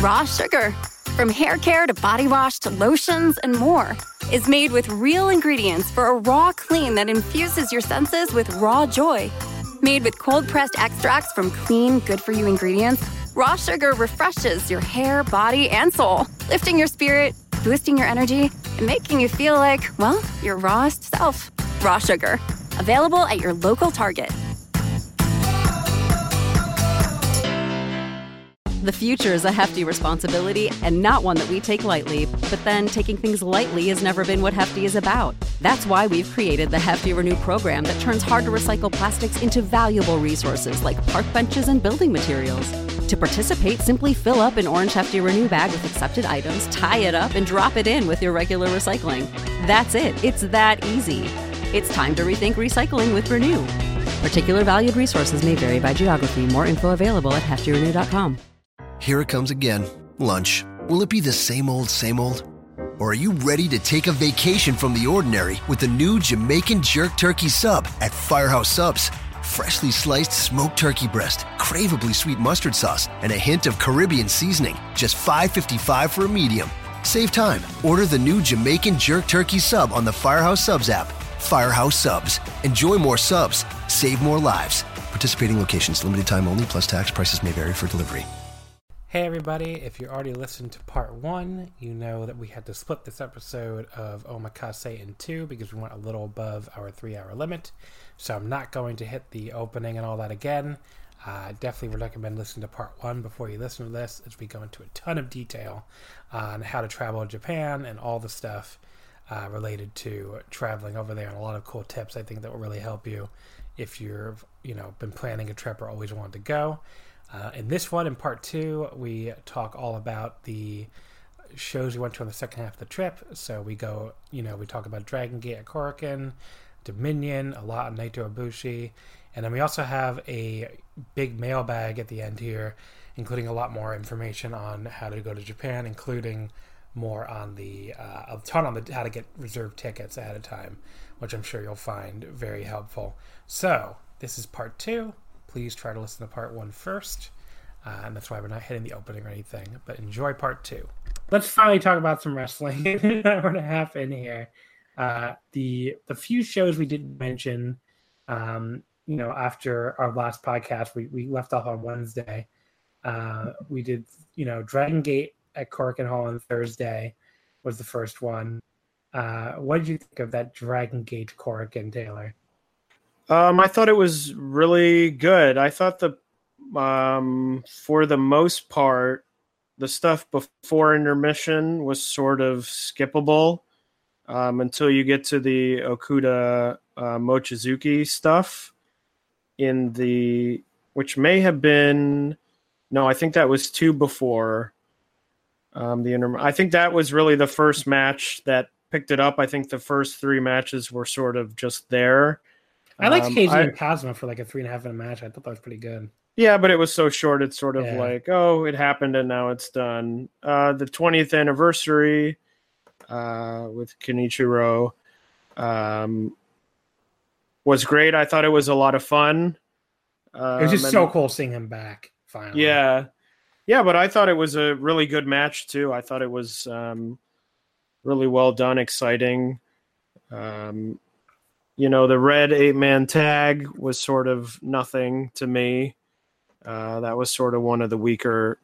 Raw Sugar. From hair care to body wash to lotions and more, is made with real ingredients for a raw clean that infuses your senses with raw joy. Made with cold-pressed extracts from clean, good-for-you ingredients, Raw Sugar refreshes your hair, body, and soul, lifting your spirit, boosting your energy, and making you feel like, well, your rawest self. Raw Sugar. Available at your local Target. The future is a hefty responsibility and not one that we take lightly. But then taking things lightly has never been what Hefty is about. That's why we've created the Hefty Renew program that turns hard-to-recycle plastics into valuable resources like park benches and building materials. To participate, simply fill up an orange Hefty Renew bag with accepted items, tie it up, and drop it in with your regular recycling. That's it. It's that easy. It's time to rethink recycling with Renew. Particular valued resources may vary by geography. More info available at heftyrenew.com. Here it comes again. Lunch. Will it be the same old, same old? Or are you ready to take a vacation from the ordinary with the new Jamaican Jerk Turkey Sub at Firehouse Subs? Freshly sliced smoked turkey breast, craveably sweet mustard sauce, and a hint of Caribbean seasoning. Just $5.55 for a medium. Save time. Order the new Jamaican Jerk Turkey Sub on the Firehouse Subs app. Firehouse Subs. Enjoy more subs. Save more lives. Participating locations. Limited time only, plus tax. Prices may vary for delivery. Hey everybody, if you already listened to part 1, you know that we had to split this episode of Omakase in 2 because we went a little above our 3-hour limit. So I'm not going to hit the opening and all that again. Definitely would recommend listening to part 1 before you listen to this, as we go into a ton of detail on how to travel to Japan and all the stuff related to traveling over there, and a lot of cool tips I think that will really help you if you've been planning a trip or always wanted to go. In this one, in part 2, we talk all about the shows we went to on the second half of the trip. So we go, we talk about Dragon Gate at Korakuen, Dominion, a lot of Naito Ibushi, and then we also have a big mailbag at the end here, including a lot more information on how to go to Japan, including more on a ton on how to get reserved tickets ahead of time, which I'm sure you'll find very helpful. So this is part 2. Please try to listen to part 1 first, and that's why we're not hitting the opening or anything, but enjoy part 2. Let's finally talk about some wrestling. An hour and a half in here. The few shows we didn't mention, after our last podcast, we left off on Wednesday. We did, Dragon Gate at Korakuen Hall on Thursday was the first one. What did you think of that Dragon Gate Korakuen, Taylor? I thought it was really good. I thought for the most part, the stuff before intermission was sort of skippable until you get to the Okuda Mochizuki stuff which may have been, no, I think that was 2 before I think that was really the first match that picked it up. I think the first 3 matches were sort of just there. I liked KG and Kazuma for like a 3.5 minute match. I thought that was pretty good. Yeah, but it was so short. It's sort of like, it happened and now it's done. The 20th anniversary with Kenichiro was great. I thought it was a lot of fun. It was just so cool seeing him back finally. Yeah, but I thought it was a really good match too. I thought it was really well done, exciting. The red 8-man tag was sort of nothing to me. That was sort of one of the weaker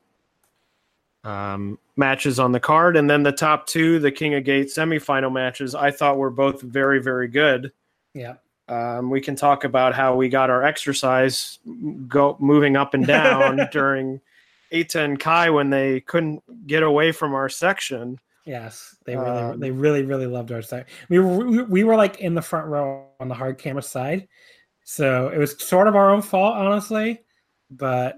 matches on the card. And then the top 2, the King of Gate semifinal matches, I thought were both very, very good. Yeah. We can talk about how we got our exercise moving up and down during Eita and Kai when they couldn't get away from our section. Yes, they really loved our side. We were like in the front row on the hard camera side, so it was sort of our own fault, honestly. But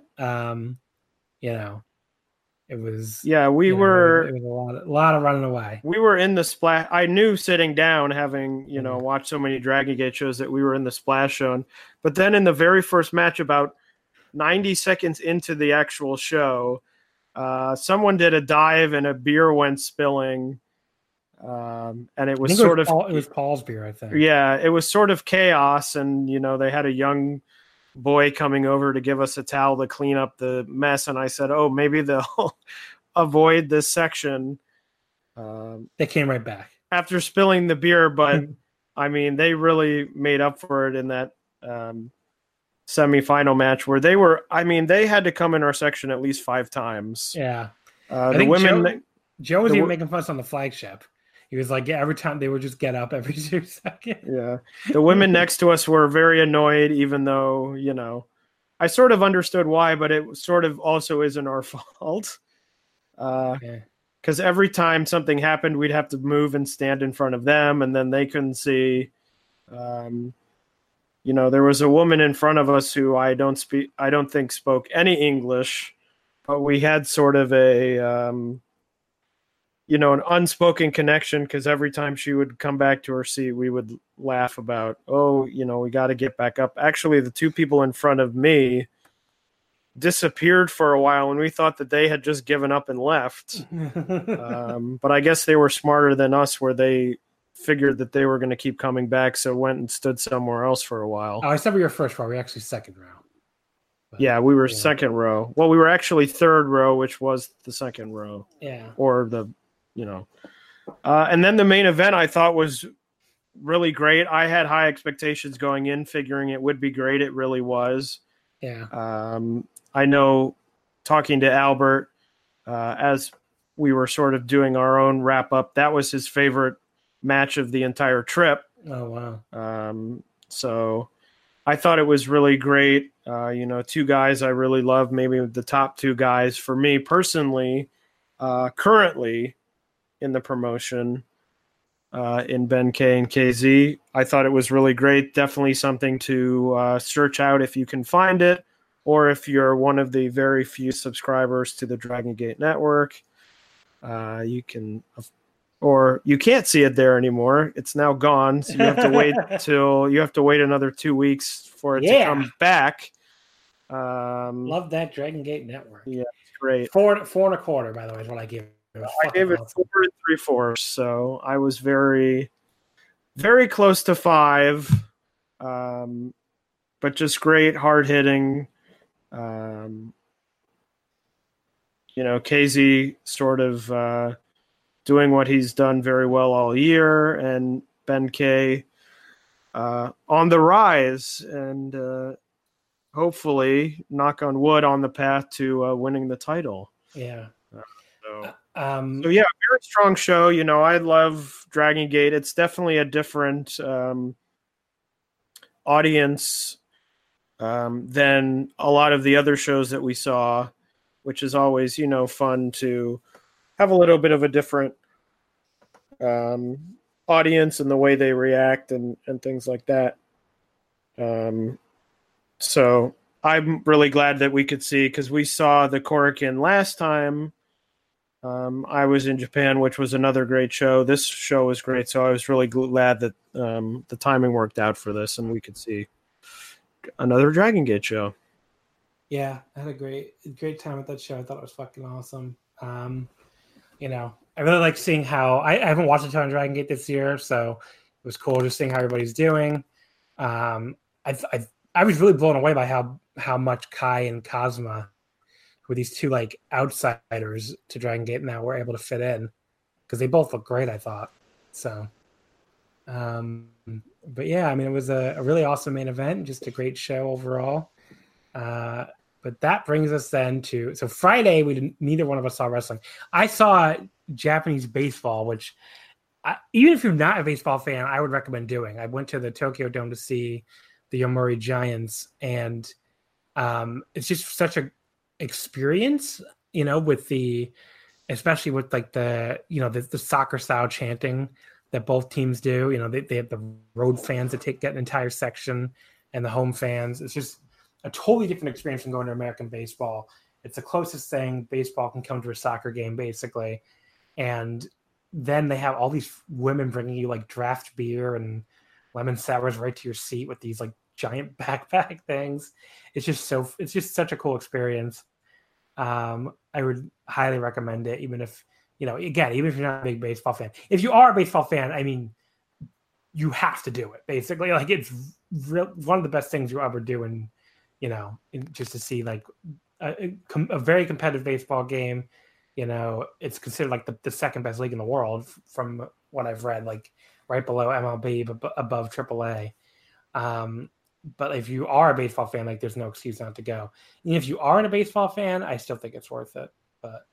it was. Yeah, we were. It was a lot of running away. We were in the splash. I knew sitting down, having watched so many Dragon Gate shows, that we were in the splash zone. But then in the very first match, about 90 seconds into the actual show, someone did a dive and a beer went spilling, and it was it was Paul's beer, I think. Yeah, it was sort of chaos, and they had a young boy coming over to give us a towel to clean up the mess, and I said, "Oh, maybe they'll avoid this section. They came right back after spilling the beer, but I mean, they really made up for it in that semifinal match where they had to come in our section at least 5 times. Yeah. I think women. Joe was even making fun on the flagship. He was like, every time they would just get up every 2 seconds. Yeah. The women next to us were very annoyed, even though, I sort of understood why, but it sort of also isn't our fault. Because every time something happened, we'd have to move and stand in front of them, and then they couldn't see. There was a woman in front of us who I don't think spoke any English, but we had sort of an unspoken connection, because every time she would come back to her seat, we would laugh about, we got to get back up. Actually, the 2 people in front of me disappeared for a while, and we thought that they had just given up and left. But I guess they were smarter than us, where they figured that they were going to keep coming back, so went and stood somewhere else for a while. Oh, I said we were first row. We were actually second row. But, yeah, we were second row. Well, we were actually third row, which was the second row. Yeah. Or and then the main event I thought was really great. I had high expectations going in, figuring it would be great. It really was. Yeah. I know, talking to Albert, as we were sort of doing our own wrap up, that was his favorite match of the entire trip. Oh, wow. So I thought it was really great. 2 guys I really love, maybe the top 2 guys for me personally, currently in the promotion, in Ben K and KZ. I thought it was really great. Definitely something to search out if you can find it, or if you're one of the very few subscribers to the Dragon Gate Network. You can, or you can't see it there anymore. It's now gone, so you have to wait another 2 weeks for it to come back. Love that Dragon Gate Network. Yeah, it's great. 4 1/4, by the way, is what I gave it. I gave it 4 3/4, so I was very, very close to 5. But just great, hard hitting. KZ sort of doing what he's done very well all year, and Ben K on the rise, and hopefully, knock on wood, on the path to winning the title. Yeah. So yeah, very strong show. I love Dragon Gate. It's definitely a different audience than a lot of the other shows that we saw, which is always, fun to have a little bit of a different audience and the way they react and things like that. So I'm really glad that we could see, because we saw the Korakuen last time. I was in Japan, which was another great show. This show was great, so I was really glad that the timing worked out for this, and we could see another Dragon Gate show. Yeah, I had a great time at that show. I thought it was fucking awesome. I really like seeing how I haven't watched a ton of Dragon Gate this year, so it was cool just seeing how everybody's doing. I was really blown away by how much Kai and Kazuma, who are these 2 like outsiders to Dragon Gate now, were able to fit in, because they both look great, I thought. So, but yeah, it was a really awesome main event, just a great show overall. But that brings us then to, so Friday, neither one of us saw wrestling. I saw Japanese baseball, which even if you're not a baseball fan, I would recommend doing. I went to the Tokyo Dome to see the Yomiuri Giants, and it's just such a experience, especially with like the soccer style chanting that both teams do. They have the road fans that get an entire section, and the home fans. It's just a totally different experience from going to American baseball. It's the closest thing baseball can come to a soccer game, basically. And then they have all these women bringing you like draft beer and lemon sours right to your seat with these like giant backpack things. It's just such a cool experience. I would highly recommend it, even if even if you're not a big baseball fan. If you are a baseball fan, you have to do it. Basically, like it's one of the best things you'll ever do, and just to see like a very competitive baseball game. it's considered like the second best league in the world from what I've read, like right below MLB, but above AAA. But if you are a baseball fan, like there's no excuse not to go. And if you aren't a baseball fan, I still think it's worth it. But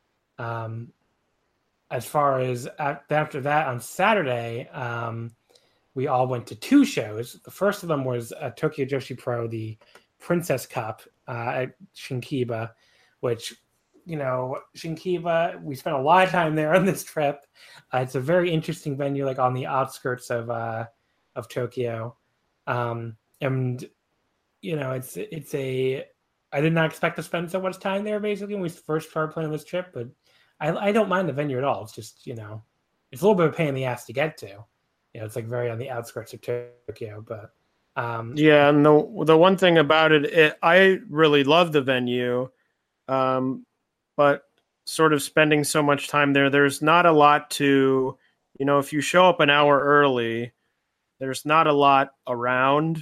as far as after that on Saturday, we all went to 2 shows. The first of them was Tokyo Joshi Pro, the Princess Cup at Shinkiba, which, Shinkiba, we spent a lot of time there on this trip. It's a very interesting venue, like on the outskirts of Tokyo. And, it's I did not expect to spend so much time there, basically, when we first started planning this trip, but I don't mind the venue at all. It's just, it's a little bit of a pain in the ass to get to. It's like very on the outskirts of Tokyo, but and the one thing about it, I really love the venue, but sort of spending so much time there, there's not a lot to, if you show up an hour early, there's not a lot around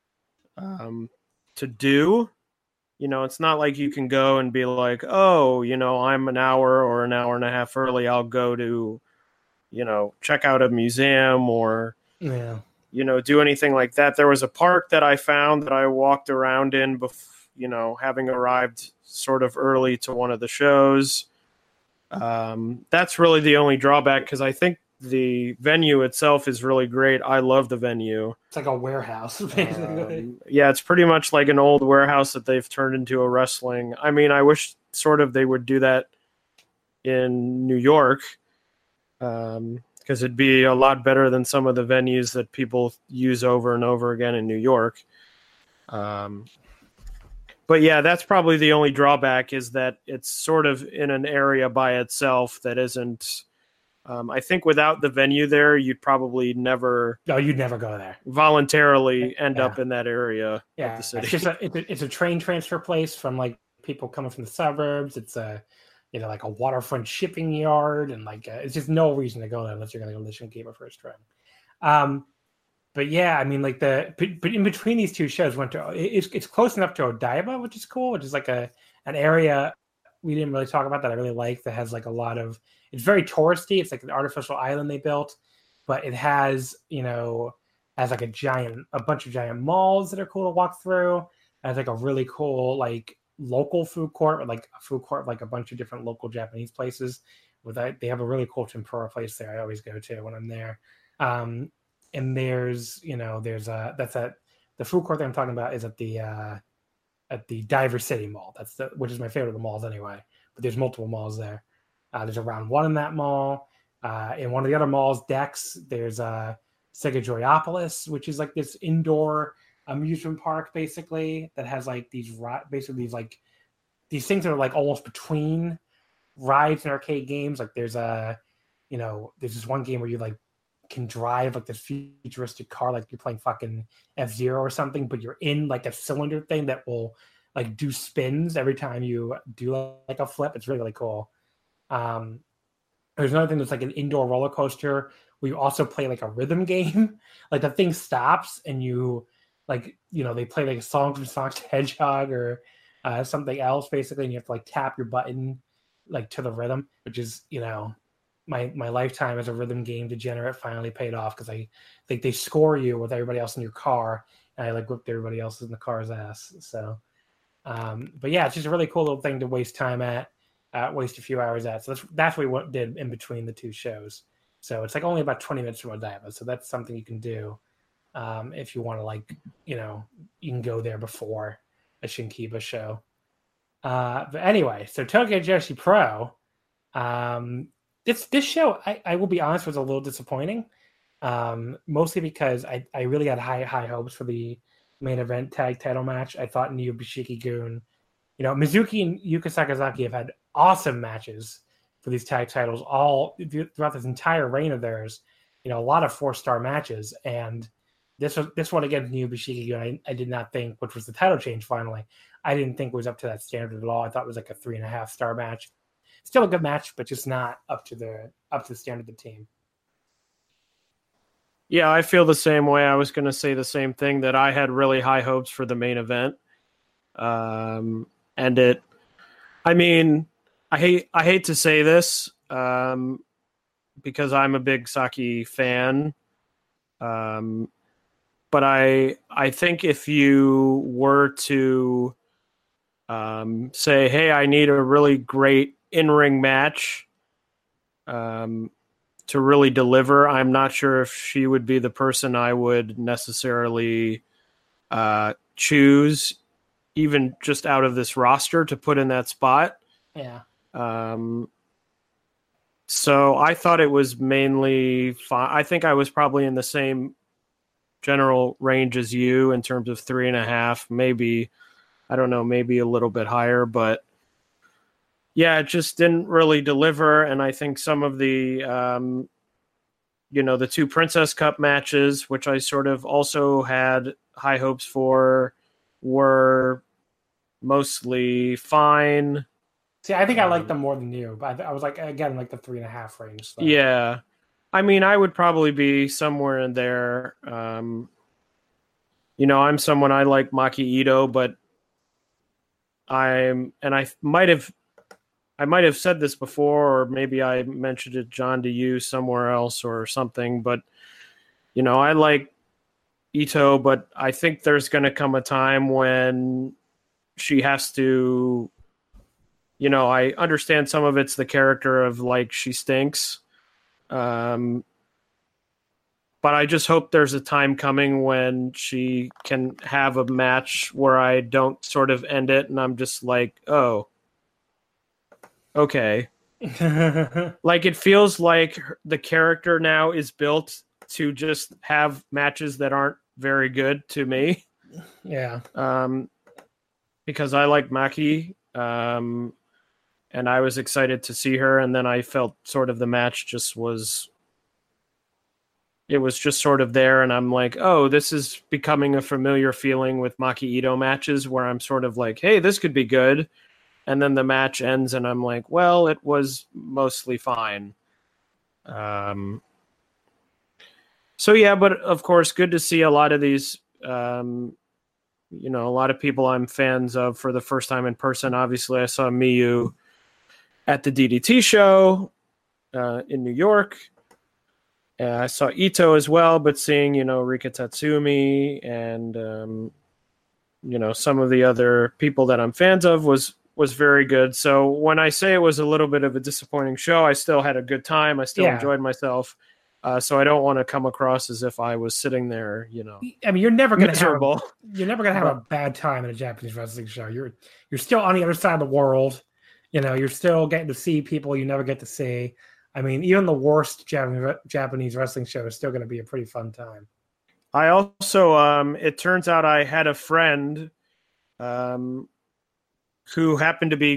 to do. It's not like you can go and be like, oh, I'm an hour or an hour and a half early. I'll go to, check out a museum or, do anything like that. There was a park that I found that I walked around in, having arrived sort of early to one of the shows. That's really the only drawback, because I think the venue itself is really great. I love the venue. It's like a warehouse, basically. Yeah, it's pretty much like an old warehouse that they've turned into a wrestling. I mean, I wish sort of they would do that in New York, because it'd be a lot better than some of the venues that people use over and over again in New York. But yeah, that's probably the only drawback, is that it's sort of in an area by itself that isn't. I think without the venue there, you'd probably never. No, you'd never go there. Voluntarily end up in that area of the city. It's a train transfer place from like people coming from the suburbs. It's a like a waterfront shipping yard, and like it's just no reason to go there unless you're going to go to Shinkiba for a trip. But yeah, I mean, like but in between these 2 shows, it's close enough to Odaiba, which is cool, which is like an area we didn't really talk about that I really like, that has like a lot of. It's very touristy. It's like an artificial island they built, but it has like a bunch of giant malls that are cool to walk through. It has like a really cool like local food court, or like a food court of like a bunch of different local Japanese places. They have a really cool tempura place there. I always go to when I'm there. And there's the food court that I'm talking about is at the Diver City Mall. Which is my favorite of the malls anyway. But there's multiple malls there. There's a Round 1 in that mall. In one of the other malls, Dex, there's Sega Joyopolis, which is like this indoor amusement park, basically, that has like these things that are like almost between rides and arcade games. Like there's this one game where you like can drive like this futuristic car, like you're playing fucking F-Zero or something, but you're in like a cylinder thing that will like do spins every time you do like a flip. It's really, really cool. There's another thing that's like an indoor roller coaster where you also play like a rhythm game. Like the thing stops and you like, they play like a song from Sonic the Hedgehog or something else basically, and you have to like tap your button like to the rhythm, which is, my lifetime as a rhythm game degenerate finally paid off, because I think they score you with everybody else in your car, and I like whipped everybody else in the car's ass. So, but yeah, it's just a really cool little thing to waste time at. Waste a few hours at. So that's what we did in between the 2 shows. So it's like only about 20 minutes from Odaiba. So that's something you can do if you want to, like, you can go there before a Shinkiba show. But anyway, so Tokyo Joshi Pro, this show, I will be honest, was a little disappointing. Mostly because I really had high hopes for the main event tag title match. I thought Neo Bishiki-gun, Mizuki and Yuka Sakazaki have had awesome matches for these tag titles all throughout this entire reign of theirs. A lot of 4-star matches, and this one against Neo Bishiki-gun, I did not think, which was the title change finally, I didn't think was up to that standard at all. I thought it was like a 3.5-star match. Still a good match, but just not up to the standard of the team. Yeah, I feel the same way. I was going to say the same thing, that I had really high hopes for the main event. And I hate to say this because I'm a big Saki fan. But I think if you were to say, hey, I need a really great in-ring match to really deliver, I'm not sure if she would be the person I would necessarily choose, even just out of this roster, to put in that spot. Yeah. So I thought it was mainly fine. I think I was probably in the same general range as you in terms of 3.5, maybe, I don't know, maybe a little bit higher, but yeah, it just didn't really deliver. And I think some of the, the 2 Princess Cup matches, which I sort of also had high hopes for, were mostly fine. See, I think I like them more than you, but I was like, again, like the 3.5 range. So. Yeah. I mean, I would probably be somewhere in there. I'm someone, I like Maki Ito, but I might have said this before, or maybe I mentioned it, John, to you somewhere else or something, but I like Ito, but I think there's going to come a time when she has to, I understand some of it's the character of like she stinks. But I just hope there's a time coming when she can have a match where I don't sort of end it and I'm just like, oh, okay. Like, it feels like the character now is built to just have matches that aren't very good to me. Yeah. Because I like Maki, and I was excited to see her, and then I felt sort of the match was just sort of there, and I'm like, oh, this is becoming a familiar feeling with Maki Ito matches where I'm sort of like, hey, this could be good. And then the match ends, and I'm like, well, it was mostly fine. So, yeah, but of course, good to see a lot of these, a lot of people I'm fans of for the first time in person. Obviously, I saw Miyu at the DDT show in New York. I saw Ito as well, but seeing, Rika Tatsumi and, some of the other people that I'm fans of was very good. So when I say it was a little bit of a disappointing show, I still had a good time. I still enjoyed myself. So I don't want to come across as if I was sitting there, I mean, you're never going to have a bad time at a Japanese wrestling show. You're still on the other side of the world. You're still getting to see people you never get to see. I mean, even the worst Japanese wrestling show is still going to be a pretty fun time. I also, it turns out I had a friend who happened to be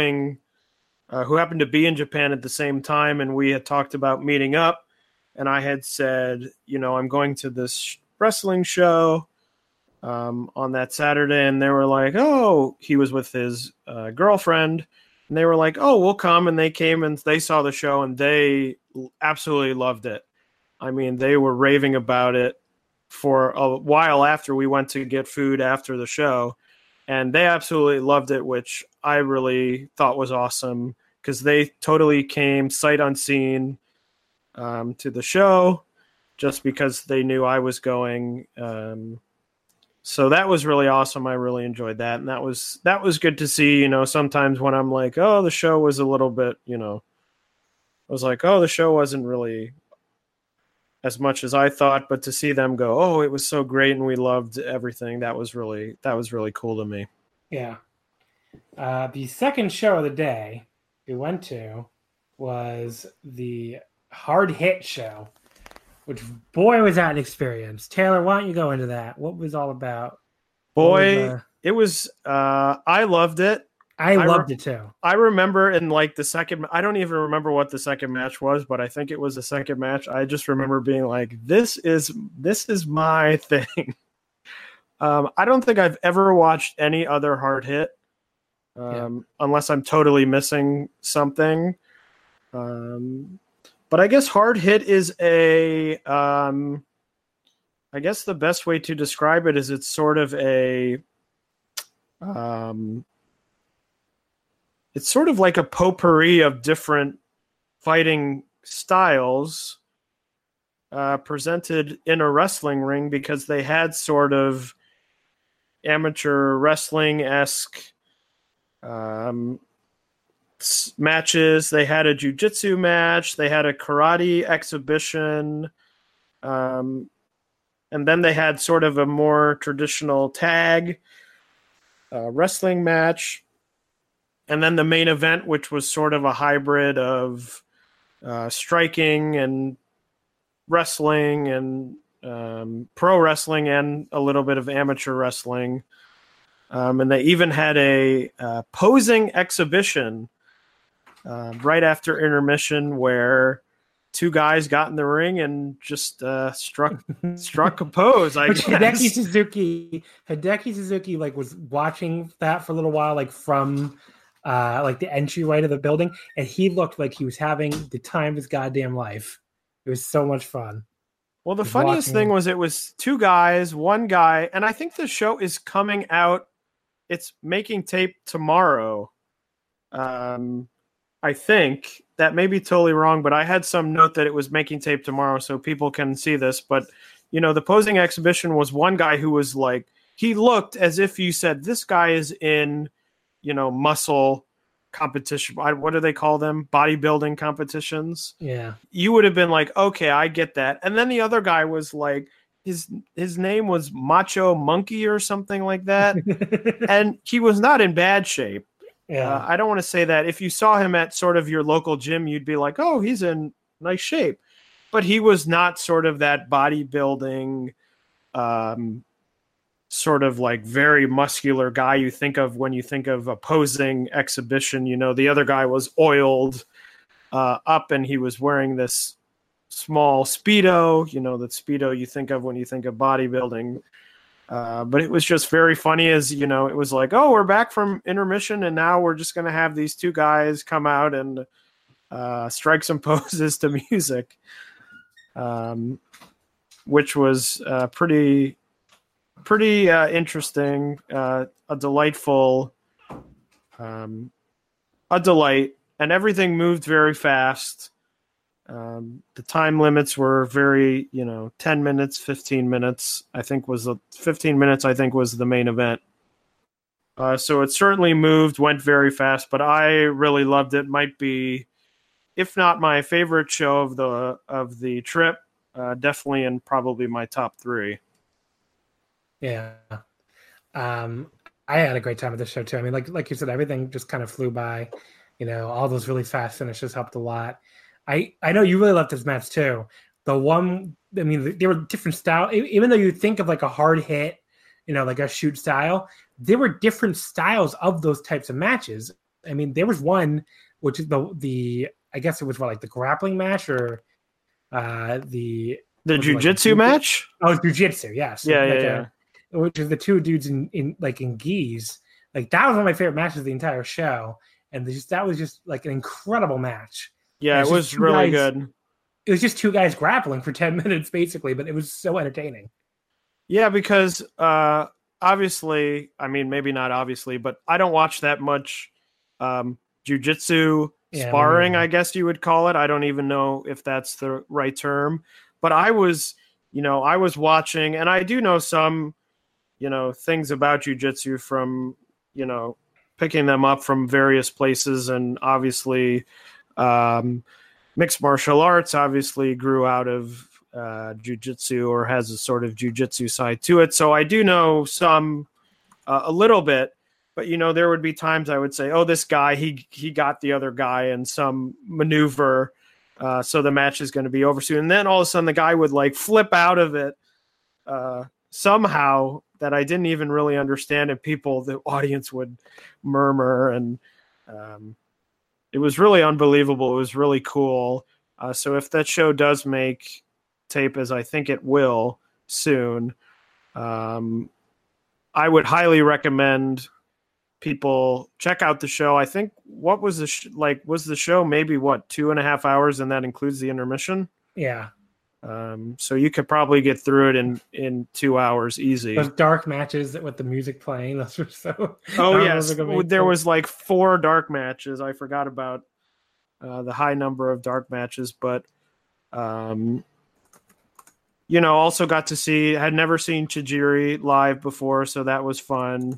in Japan at the same time, and we had talked about meeting up, and I had said, I'm going to this wrestling show on that Saturday, and they were like, oh, he was with his girlfriend, and they were like, oh, we'll come, and they came and they saw the show, and they absolutely loved it. I mean, they were raving about it for a while after we went to get food after the show, and they absolutely loved it, which I really thought was awesome because they totally came sight unseen to the show just because they knew I was going. So that was really awesome. I really enjoyed that. And that was good to see. Sometimes when I'm like, oh, the show was a little bit, I was like, oh, the show wasn't really as much as I thought, but to see them go, oh, it was so great and we loved everything, that was really cool to me. Yeah. The second show of the day we went to was the Hard Hit show, which, boy, was that an experience. Taylor, why don't you go into that? What was it all about? Boy, it was, I loved it. I loved it too. I remember in like the second, I don't even remember what the second match was, but I think it was the second match. I just remember being like, this is my thing. I don't think I've ever watched any other Hard Hit unless I'm totally missing something. But I guess Hard Hit is I guess the best way to describe it is it's sort of a it's sort of like a potpourri of different fighting styles presented in a wrestling ring, because they had sort of amateur wrestling-esque matches. They had a jiu-jitsu match. They had a karate exhibition. And then they had sort of a more traditional tag wrestling match. And then the main event, which was sort of a hybrid of striking and wrestling and pro wrestling and a little bit of amateur wrestling. And they even had a posing exhibition right after intermission where two guys got in the ring and just struck a pose. I guess. Hideki Suzuki like was watching that for a little while, like from like the entryway to the building, and he looked like he was having the time of his goddamn life. It was so much fun. Well, the funniest thing was it was two guys, one guy, and I think the show is coming out. It's making tape tomorrow. I think that may be totally wrong, but I had some note that it was making tape tomorrow so people can see this. But, you know, the posing exhibition was one guy who was like, he looked as if you said, this guy is in, you know, muscle competition. What do they call them? Bodybuilding competitions. Yeah. You would have been like, okay, I get that. And then the other guy was like, his name was Macho Monkey or something like that. And he was not in bad shape. Yeah. I don't want to say that. If you saw him at sort of your local gym, you'd be like, oh, he's in nice shape. But he was not sort of that bodybuilding, sort of like very muscular guy you think of when you think of a posing exhibition. You know, the other guy was oiled up and he was wearing this small Speedo, you know, that Speedo you think of when you think of bodybuilding. But it was just very funny as, you know, it was like, oh, we're back from intermission and now we're just going to have these two guys come out and strike some poses to music, which was pretty interesting, a delightful, a delight, and everything moved very fast. The time limits were very, 10 minutes, 15 minutes, 15 minutes, I think was the main event. So it certainly went very fast, but I really loved it. Might be, if not my favorite show of the trip, definitely in probably my top 3. Yeah. I had a great time at the show too. I mean, like you said, everything just kind of flew by, all those really fast finishes helped a lot. I know you really loved this match too. The one, I mean, there were different styles. Even though you think of like a hard hit, like a shoot style, there were different styles of those types of matches. I mean, there was one, which is the I guess it was like the grappling match or the jiu-jitsu match? Oh, jiu-jitsu, yes. Yeah. Which is the two dudes in gis. Like that was one of my favorite matches of the entire show. And that was just like an incredible match. Yeah, it was really good. It was just two guys grappling for 10 minutes, basically, but it was so entertaining. Yeah, because obviously, I mean, maybe not obviously, but I don't watch that much jiu-jitsu sparring, I guess you would call it. I don't even know if that's the right term. But I was watching, and I do know some, things about jiu-jitsu from, picking them up from various places, and obviously mixed martial arts obviously grew out of jiu-jitsu or has a sort of jiu-jitsu side to it. So I do know some, a little bit, but there would be times I would say, oh, this guy, he got the other guy in some maneuver, so the match is going to be over soon. And then all of a sudden the guy would like flip out of it somehow that I didn't even really understand, and the audience would murmur, and it was really unbelievable. It was really cool. So if that show does make tape, as I think it will soon, I would highly recommend people check out the show. I think, what was the was the show maybe 2.5 hours, and that includes the intermission? Yeah. So you could probably get through it in 2 hours easy. Those dark matches with the music playing, those were so. Oh yes, there was like 4 dark matches. I forgot about the high number of dark matches, but also got to see. Had never seen Tajiri live before, so that was fun.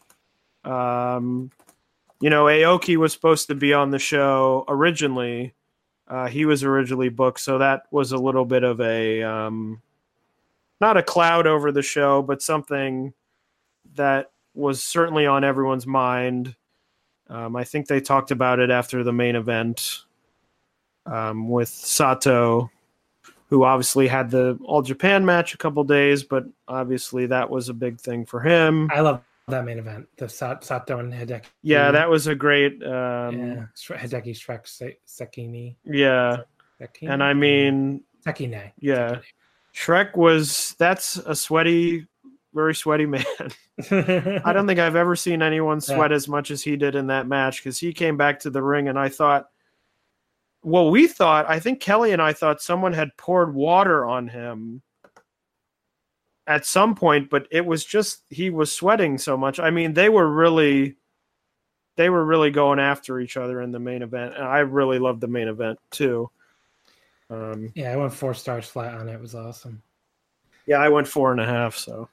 Aoki was supposed to be on the show originally. He was originally booked, so that was a little bit of a not a cloud over the show, but something that was certainly on everyone's mind. I think they talked about it after the main event with Sato, who obviously had the All Japan match a couple days, but obviously that was a big thing for him. I love that main event, the Sato and Hideki. Yeah, that was a great Hideki Shrek Sekini. Yeah. Sekine? And I mean Sekine. Yeah. Shrek that's a very sweaty man. I don't think I've ever seen anyone sweat as much as he did in that match, because he came back to the ring and I think Kelly and I thought someone had poured water on him at some point, but it was just he was sweating so much. I mean, they were really going after each other in the main event, and I really loved the main event too. I went 4 stars flat on it. It was awesome. Yeah, I went 4.5. So,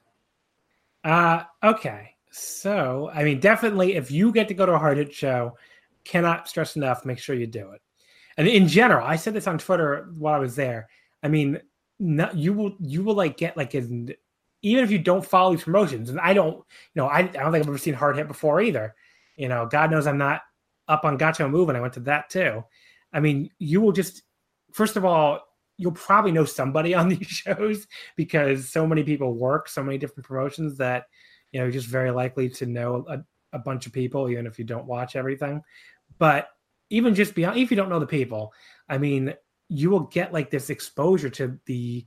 okay. So, I mean, definitely, if you get to go to a hard hit show, cannot stress enough, make sure you do it. And in general, I said this on Twitter while I was there. I mean, you will like get like even if you don't follow these promotions, and I don't think I've ever seen hard hit before either. God knows I'm not up on Gacho Move, and I went to that too. I mean, you will just, first of all, you'll probably know somebody on these shows because so many people work so many different promotions that you're just very likely to know a bunch of people, even if you don't watch everything. But even just beyond, if you don't know the people, I mean, you will get like this exposure to the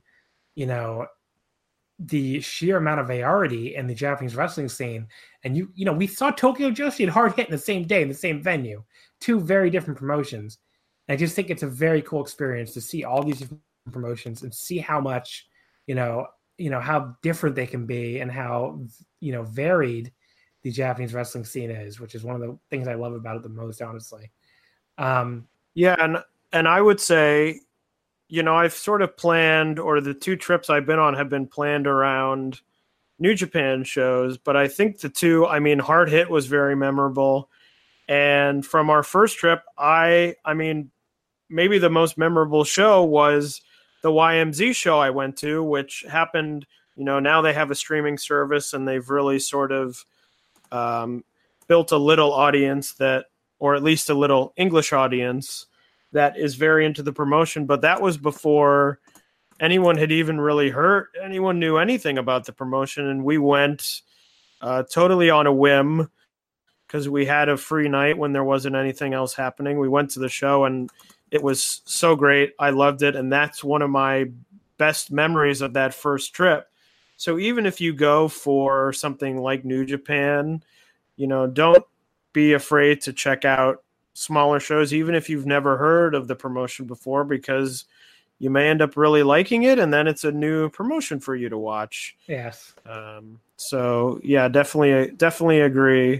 sheer amount of variety in the Japanese wrestling scene. And we saw Tokyo Joshi and Hard Hit in the same day, in the same venue, 2 very different promotions. And I just think it's a very cool experience to see all these different promotions and see how much, how different they can be and how, varied the Japanese wrestling scene is, which is one of the things I love about it the most, honestly. Yeah. And I would say, I've sort of planned, or the 2 trips I've been on have been planned around New Japan shows, but I think the 2, I mean, Hard Hit was very memorable. And from our first trip, I mean, maybe the most memorable show was the YMZ show I went to, which happened, now they have a streaming service and they've really sort of built a little audience or at least a little English audience that is very into the promotion. But that was before anyone had even really anyone knew anything about the promotion. And we went totally on a whim because we had a free night when there wasn't anything else happening. We went to the show and it was so great. I loved it. And that's one of my best memories of that first trip. So even if you go for something like New Japan, don't be afraid to check out smaller shows, even if you've never heard of the promotion before, because you may end up really liking it, and then it's a new promotion for you to watch. Yes. So yeah, definitely agree.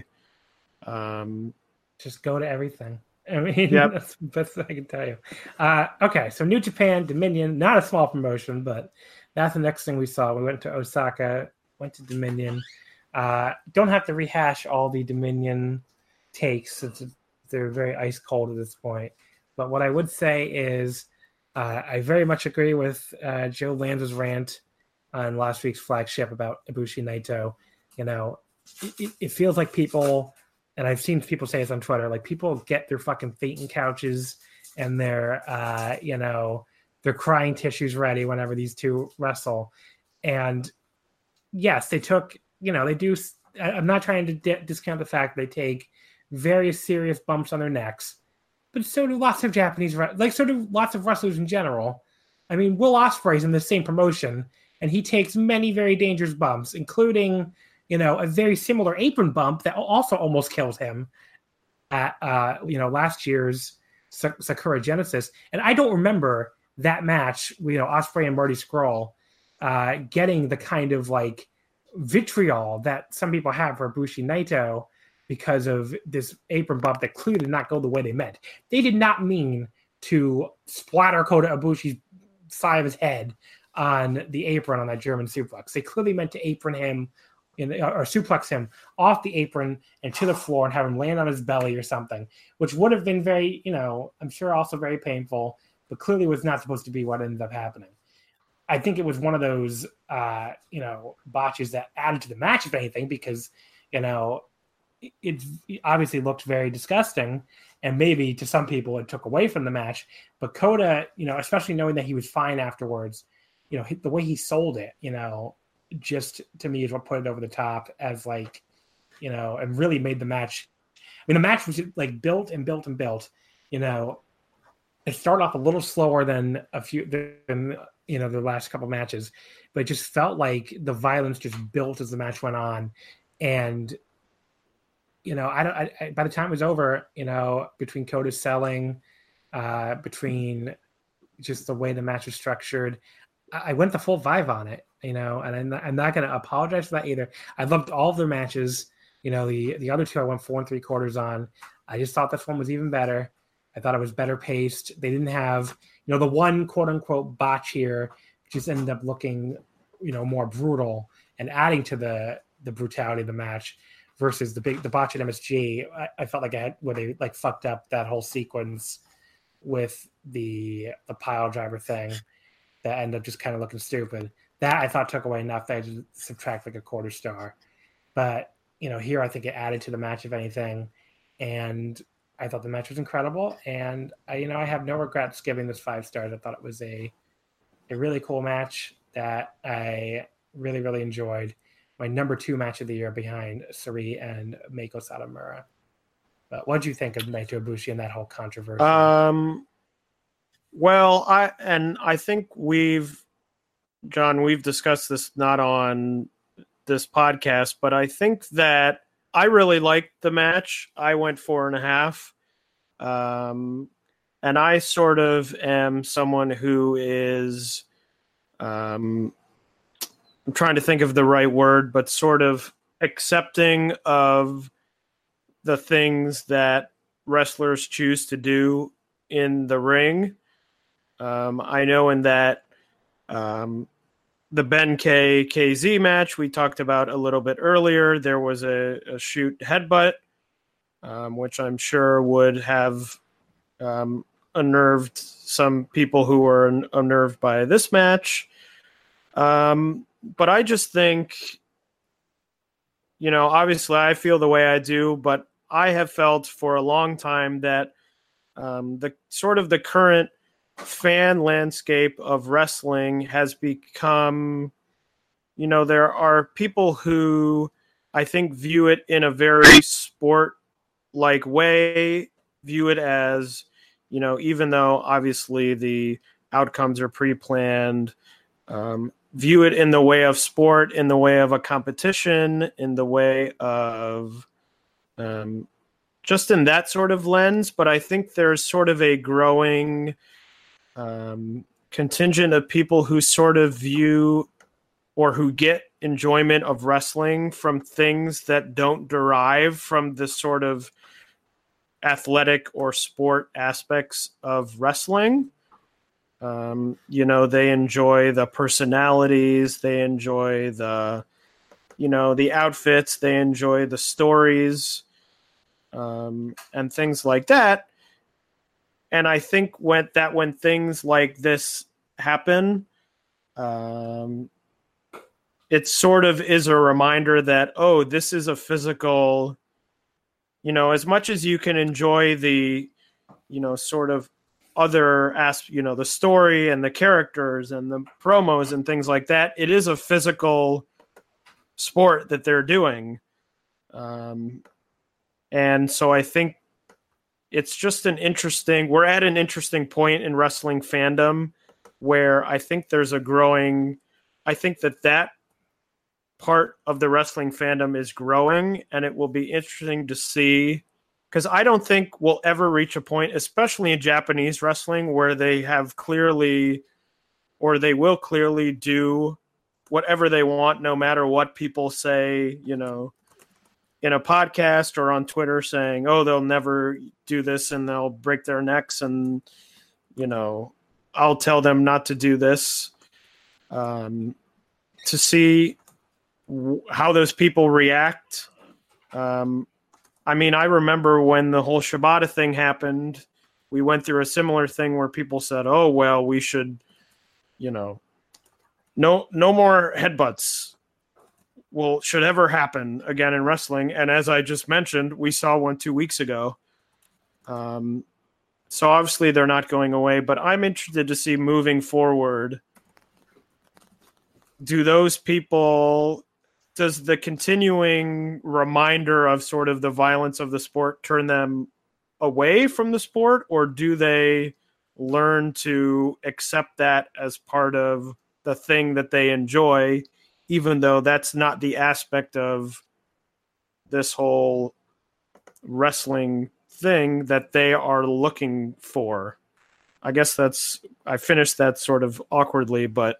Just go to everything. I mean, yep. That's the best I can tell you. Okay, so New Japan, Dominion, not a small promotion, but that's the next thing we saw. We went to Osaka, went to Dominion. Don't have to rehash all the Dominion takes. They're very ice cold at this point. But what I would say is I very much agree with Joe Lanza's rant on last week's flagship about Ibushi Naito. It feels like people, and I've seen people say this on Twitter, like people get their fucking feet in couches and their, their crying tissues ready whenever these 2 wrestle. And yes, they took, they do. I'm not trying to discount the fact they take very serious bumps on their necks, but so do lots of Japanese, so do lots of wrestlers in general. I mean, Will Ospreay's in the same promotion, and he takes many very dangerous bumps, including, a very similar apron bump that also almost killed him at, last year's Sakura Genesis. And I don't remember that match, Ospreay and Marty Scurll getting the kind of like vitriol that some people have for Ibushi Naito because of this apron bump that clearly did not go the way they meant. They did not mean to splatter Kota Ibushi's side of his head on the apron on that German suplex. They clearly meant to apron him or suplex him off the apron and to the floor and have him land on his belly or something, which would have been very, I'm sure also very painful, but clearly was not supposed to be what ended up happening. I think it was one of those, botches that added to the match, if anything, because, it obviously looked very disgusting, and maybe to some people it took away from the match. But Kota, especially knowing that he was fine afterwards, the way he sold it, just to me is what put it over the top as like, and really made the match. I mean, the match was like built and built and built. It started off a little slower than the last couple matches, but it just felt like the violence just built as the match went on. And, by the time it was over, between Kota's selling, between just the way the match was structured, I went the full vibe on it, and I'm not going to apologize for that either. I loved all of their matches. The other two I went 4 3/4 on. I just thought this one was even better. I thought it was better paced. They didn't have, the one quote unquote botch here, just ended up looking, more brutal and adding to the brutality of the match versus the botch at MSG. I felt like where they like fucked up that whole sequence with the pile driver thing that ended up just kind of looking stupid. That I thought took away enough that I had to subtract like a 1/4 star. But, here I think it added to the match, if anything. And I thought the match was incredible. And I have no regrets giving this 5 stars. I thought it was a really cool match that I really, really enjoyed. My number 2 match of the year behind Sari and Meiko Satomura. But what did you think of Naito Ibushi and that whole controversy? Well, I think we've discussed this not on this podcast, but I think that I really liked the match. I went 4.5. And I sort of am someone who is, I'm trying to think of the right word, but sort of accepting of the things that wrestlers choose to do in the ring. I know in that the Ben KZ match we talked about a little bit earlier, there was a shoot headbutt, which I'm sure would have unnerved some people who were unnerved by this match. But I just think, obviously I feel the way I do, but I have felt for a long time that the current fan landscape of wrestling has become, there are people who I think view it in a very sport-like way, view it as, even though obviously the outcomes are pre-planned, view it in the way of sport, in the way of a competition, in the way of just in that sort of lens. But I think there's sort of a growing contingent of people who sort of view or who get enjoyment of wrestling from things that don't derive from the sort of athletic or sport aspects of wrestling. They enjoy the personalities, they enjoy the outfits, they enjoy the stories, and things like that. And I think when things like this happen, it sort of is a reminder that, this is a physical, as much as you can enjoy the, sort of other the story and the characters and the promos and things like that, it is a physical sport that they're doing. And so I think it's just we're at an interesting point in wrestling fandom where I think there's I think that part of the wrestling fandom is growing, and it will be interesting to see because I don't think we'll ever reach a point, especially in Japanese wrestling, where they have clearly, or they will clearly do whatever they want, no matter what people say, you know, in a podcast or on Twitter saying, oh, they'll never do this and they'll break their necks and, you know, I'll tell them not to do this. To see how those people react. I mean, I remember when the whole Shibata thing happened, we went through a similar thing where people said, oh, well, we should, you know, no more headbutts should ever happen again in wrestling. And as I just mentioned, we saw one 2 weeks ago. So obviously they're not going away, but I'm interested to see moving forward. Does the continuing reminder of sort of the violence of the sport turn them away from the sport, or do they learn to accept that as part of the thing that they enjoy, even though that's not the aspect of this whole wrestling thing that they are looking for? I guess I finished that sort of awkwardly, but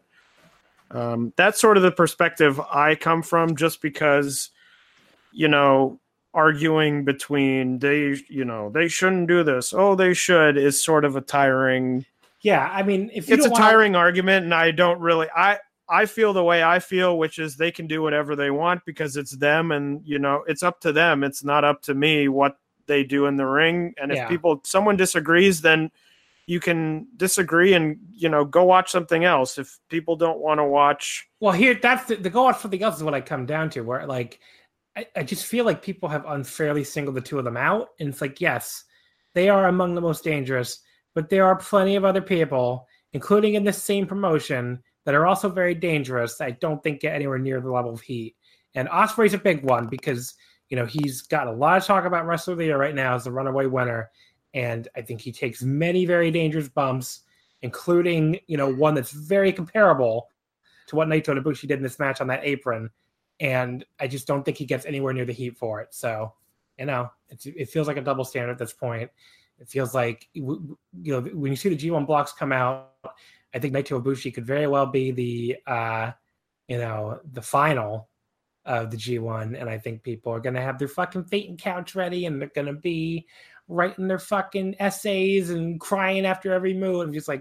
that's sort of the perspective I come from, just because, you know, arguing between they shouldn't do this, oh, they should, is sort of a tiring. Yeah, I mean, if it's a tiring argument, and I don't really. I feel the way I feel, which is they can do whatever they want because it's them, and you know, it's up to them. It's not up to me what they do in the ring. And if someone disagrees, then you can disagree and, you know, go watch something else. If people don't want to watch, well, here, that's the go watch something else is what I come down to, where like I just feel like people have unfairly singled the two of them out, and it's like, yes, they are among the most dangerous, but there are plenty of other people, including in this same promotion, that are also very dangerous. I don't think get anywhere near the level of heat. And Ospreay's a big one because, you know, he's got a lot of talk about Wrestler of the Year right now as the runaway winner. And I think he takes many very dangerous bumps, including, you know, one that's very comparable to what Naito and Ibushi did in this match on that apron. And I just don't think he gets anywhere near the heat for it. So, you know, it feels like a double standard at this point. It feels like, you know, when you see the G1 blocks come out, I think Naito Ibushi could very well be the, you know, the final of the G1. And I think people are going to have their fucking fate and couch ready, and they're going to be writing their fucking essays and crying after every move. I'm just like,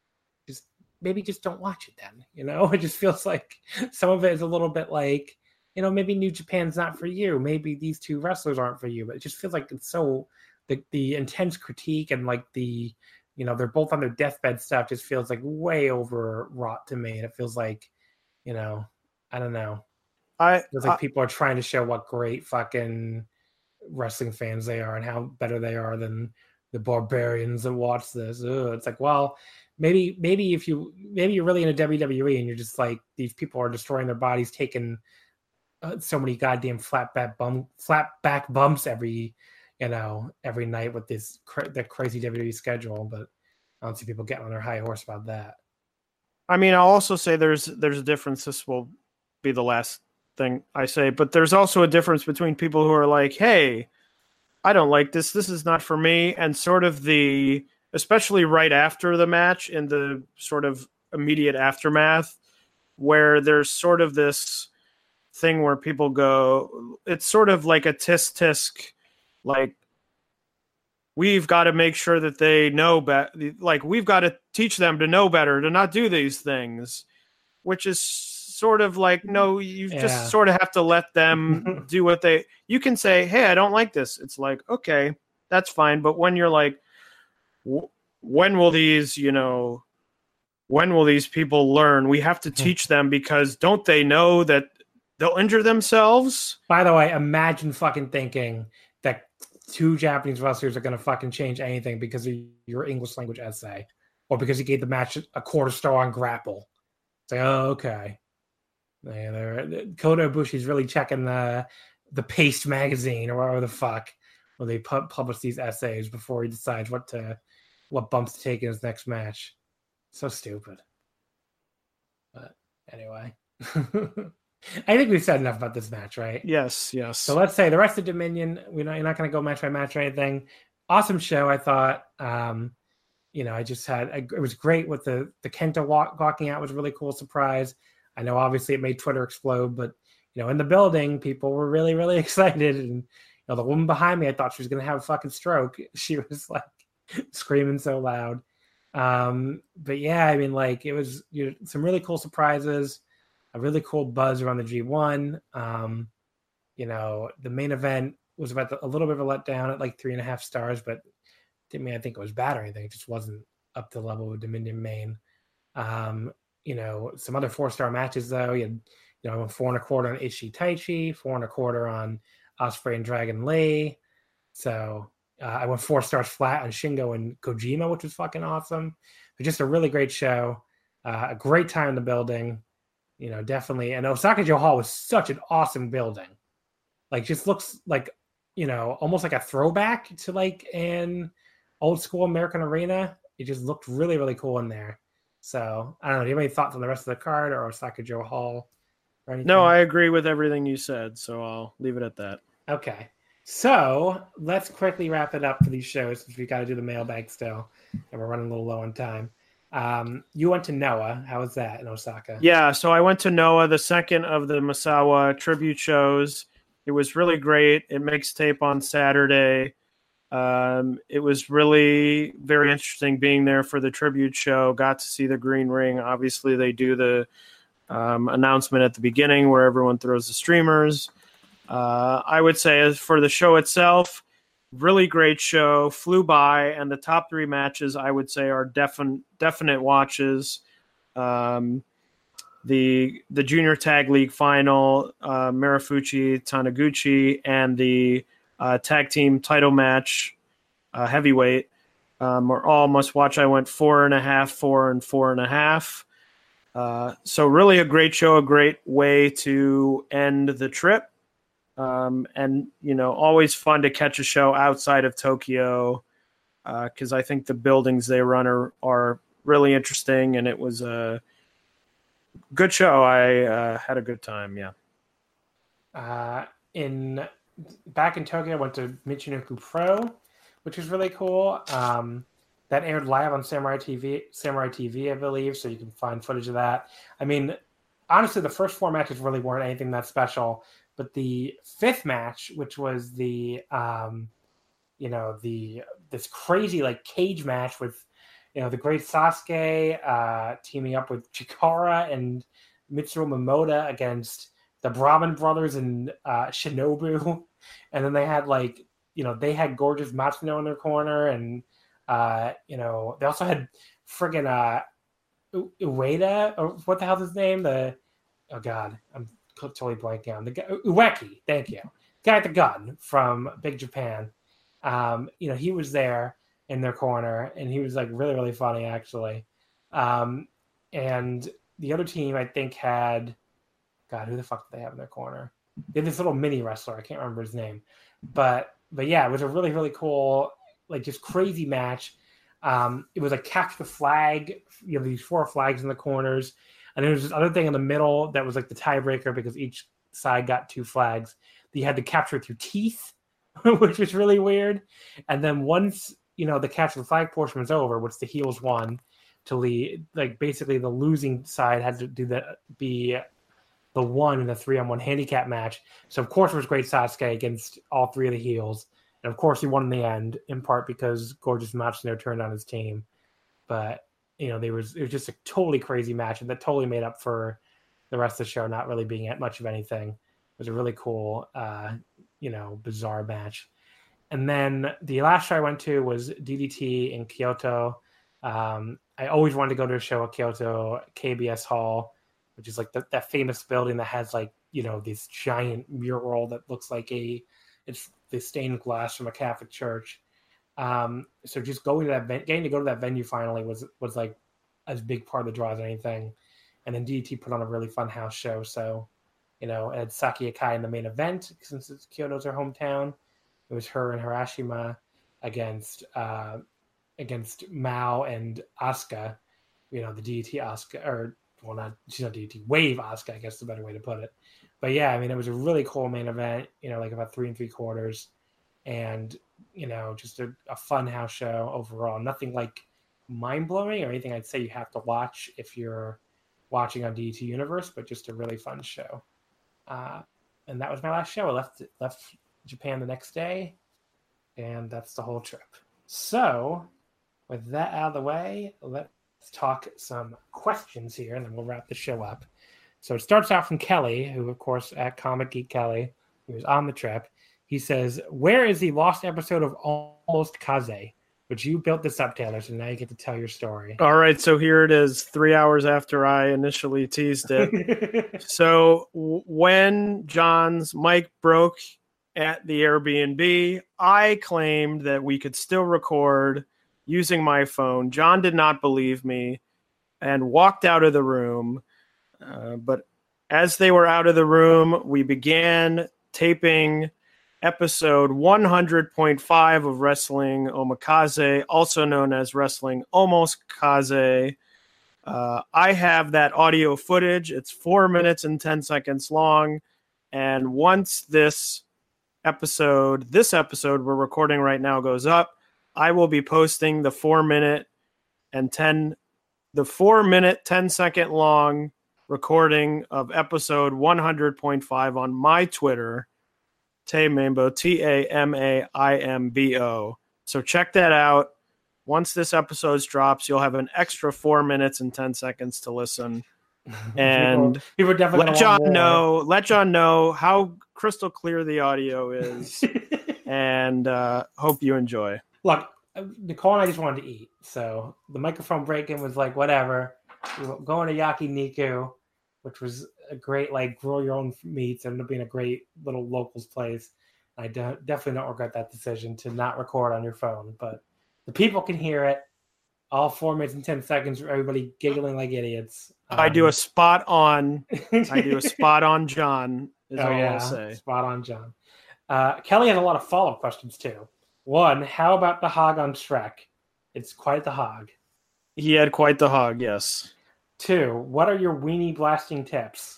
maybe just don't watch it then. You know, it just feels like some of it is a little bit like, you know, maybe New Japan's not for you. Maybe these two wrestlers aren't for you. But it just feels like it's so the intense critique and like the, you know, they're both on their deathbed stuff just feels like way overwrought to me. And it feels like, you know, I don't know. It feels like people are trying to show what great fucking wrestling fans they are and how better they are than the barbarians that watch this. It's like, well, maybe you're really into WWE and you're just like, these people are destroying their bodies, taking so many goddamn flat back bumps every night with this the crazy WWE schedule. But I don't see people getting on their high horse about that. I mean, I'll also say there's a difference. This will be the last thing I say, but there's also a difference between people who are like, hey, I don't like this. This is not for me. And sort of especially right after the match, in the sort of immediate aftermath, where there's sort of this thing where people go, it's sort of like a tisk, like, we've got to make sure that they know better. Like, we've got to teach them to know better, to not do these things, which is sort of like, no, you just sort of have to let them do what you can say, hey, I don't like this. It's like, okay, that's fine. But when you're like, when will these people learn? We have to teach them, because don't they know that they'll injure themselves? By the way, imagine fucking thinking that two Japanese wrestlers are going to fucking change anything because of your English language essay, or because you gave the match a quarter star on Grapple. It's like, oh, okay. Kota Ibushi's really checking the Paste magazine or whatever the fuck, where they publish these essays before he decides what bumps to take in his next match. So stupid. But anyway. I think we've said enough about this match, right? Yes. So let's say the rest of Dominion, you're not going to go match by match or anything. Awesome show, I thought. I just had it was great with the Kenta walking out was a really cool surprise. I know obviously it made Twitter explode, but in the building, people were really, really excited. And the woman behind me, I thought she was going to have a fucking stroke. She was like screaming so loud. But yeah, I mean, like it was some really cool surprises, a really cool buzz around the G1. The main event was about a little bit of a letdown at like 3.5 stars, but didn't mean I think it was bad or anything. It just wasn't up to the level of Dominion main. Some other 4-star matches though. You had, 4.25 on Ishii Taichi, 4.25 on Ospreay and Dragon Lee. So I went 4 stars flat on Shingo and Kojima, which was fucking awesome. But just a really great show. A great time in the building. Definitely. And Osaka-jo Hall was such an awesome building. Like, just looks like, almost like a throwback to like an old school American arena. It just looked really, really cool in there. So I don't know. Do you have any thoughts on the rest of the card or Osaka-jo Hall? No, I agree with everything you said, so I'll leave it at that. Okay. So let's quickly wrap it up for these shows since we got to do the mailbag still, and we're running a little low on time. You went to Noah. How was that in Osaka? Yeah, so I went to Noah, the second of the Misawa tribute shows. It was really great. It makes tape on Saturday. It was really very interesting being there for the tribute show. Got to see the Green Ring. Obviously, they do the announcement at the beginning where everyone throws the streamers. I would say as for the show itself, really great show, flew by, and the top 3 matches I would say are definite watches. The Junior Tag League final, Marufuji Taniguchi, and the tag team title match, heavyweight, are all must watch. I went 4.5, 4, and 4.5. So really a great show, a great way to end the trip. And, always fun to catch a show outside of Tokyo because I think the buildings they run are really interesting, and it was a good show. I had a good time, yeah. Back in Tokyo, I went to Michinoku Pro, which was really cool. That aired live on Samurai TV, I believe, so you can find footage of that. I mean, honestly, the first 4 matches really weren't anything that special, but the 5th match, which was this crazy like cage match with, the great Sasuke teaming up with Chikara and Mitsuru Momoda against the Brahman brothers and Shinobu, and then they had they had gorgeous Matsuno in their corner, and they also had friggin' Ueda, or what the hell's his name? I'm totally blanking on the guy. Ueki, thank you. Guy at the gun from Big Japan. He was there in their corner, and he was like really, really funny actually. And the other team I think had, God, who the fuck did they have in their corner? They had this little mini wrestler. I can't remember his name, but yeah, it was a really, really cool, like just crazy match. It was like catch the flag. These 4 flags in the corners, and there was this other thing in the middle that was like the tiebreaker because each side got 2 flags that you had to capture through teeth, which was really weird. And then once the catch the flag portion was over, which the heels won, to lead, like basically the losing side had to be the one in the 3-on-1 handicap match. So of course it was great Sasuke against all 3 of the heels. And of course he won in the end, in part because Gorgeous Matsuno turned on his team. But, it was just a totally crazy match, and that totally made up for the rest of the show not really being at much of anything. It was a really cool, bizarre match. And then the last show I went to was DDT in Kyoto. I always wanted to go to a show at Kyoto, KBS Hall, which is like that famous building that has this giant mural that looks like it's the stained glass from a Catholic church. So just getting to go to that venue finally was like as big part of the draw as anything. And then DDT put on a really fun house show. So, it had Saki Akai in the main event since Kyoto's her hometown. It was her and Harashima against Mao and Asuka, the DDT Asuka, or well, not she's on DDT, Wave Asuka, I guess is a better way to put it. But yeah, I mean, it was a really cool main event, like about 3 3/4, and just a fun house show overall. Nothing like mind blowing or anything I'd say you have to watch if you're watching on DDT Universe, but just a really fun show. And that was my last show. I left Japan the next day, and that's the whole trip. So, with that out of the way, let's talk some questions here, and then we'll wrap the show up. So it starts out from Kelly, who, of course, at Comic Geek Kelly, who was on the trip. He says, where is the lost episode of Almost Kaze? Which you built this up, Taylor, so now you get to tell your story. All right, so here it is, 3 hours after I initially teased it. So when John's mic broke at the Airbnb, I claimed that we could still record using my phone. John did not believe me and walked out of the room. But as they were out of the room, we began taping episode 100.5 of Wrestling Omakase, also known as Wrestling Almost Kaze. I have that audio footage. It's 4 minutes and 10 seconds long. And once this episode we're recording right now goes up, I will be posting the 4 minute 10 second long recording of episode 100.5 on my Twitter, Tamaimbo, Tamaimbo. So check that out. Once this episode drops, you'll have an extra 4 minutes and 10 seconds to listen. And people definitely let John know how crystal clear the audio is. And hope you enjoy. Look, Nicole and I just wanted to eat. So the microphone break-in was like, whatever. We were going to Yakiniku, which was a great, grow your own meats. It ended up being a great little locals place. I definitely don't regret that decision to not record on your phone, but the people can hear it. All 4 minutes and 10 seconds, everybody giggling like idiots. I do a spot on John. I'll say. Spot on John. Kelly has a lot of follow-up questions too. One, how about the hog on Shrek? It's quite the hog. He had quite the hog, yes. 2, what are your weenie blasting tips?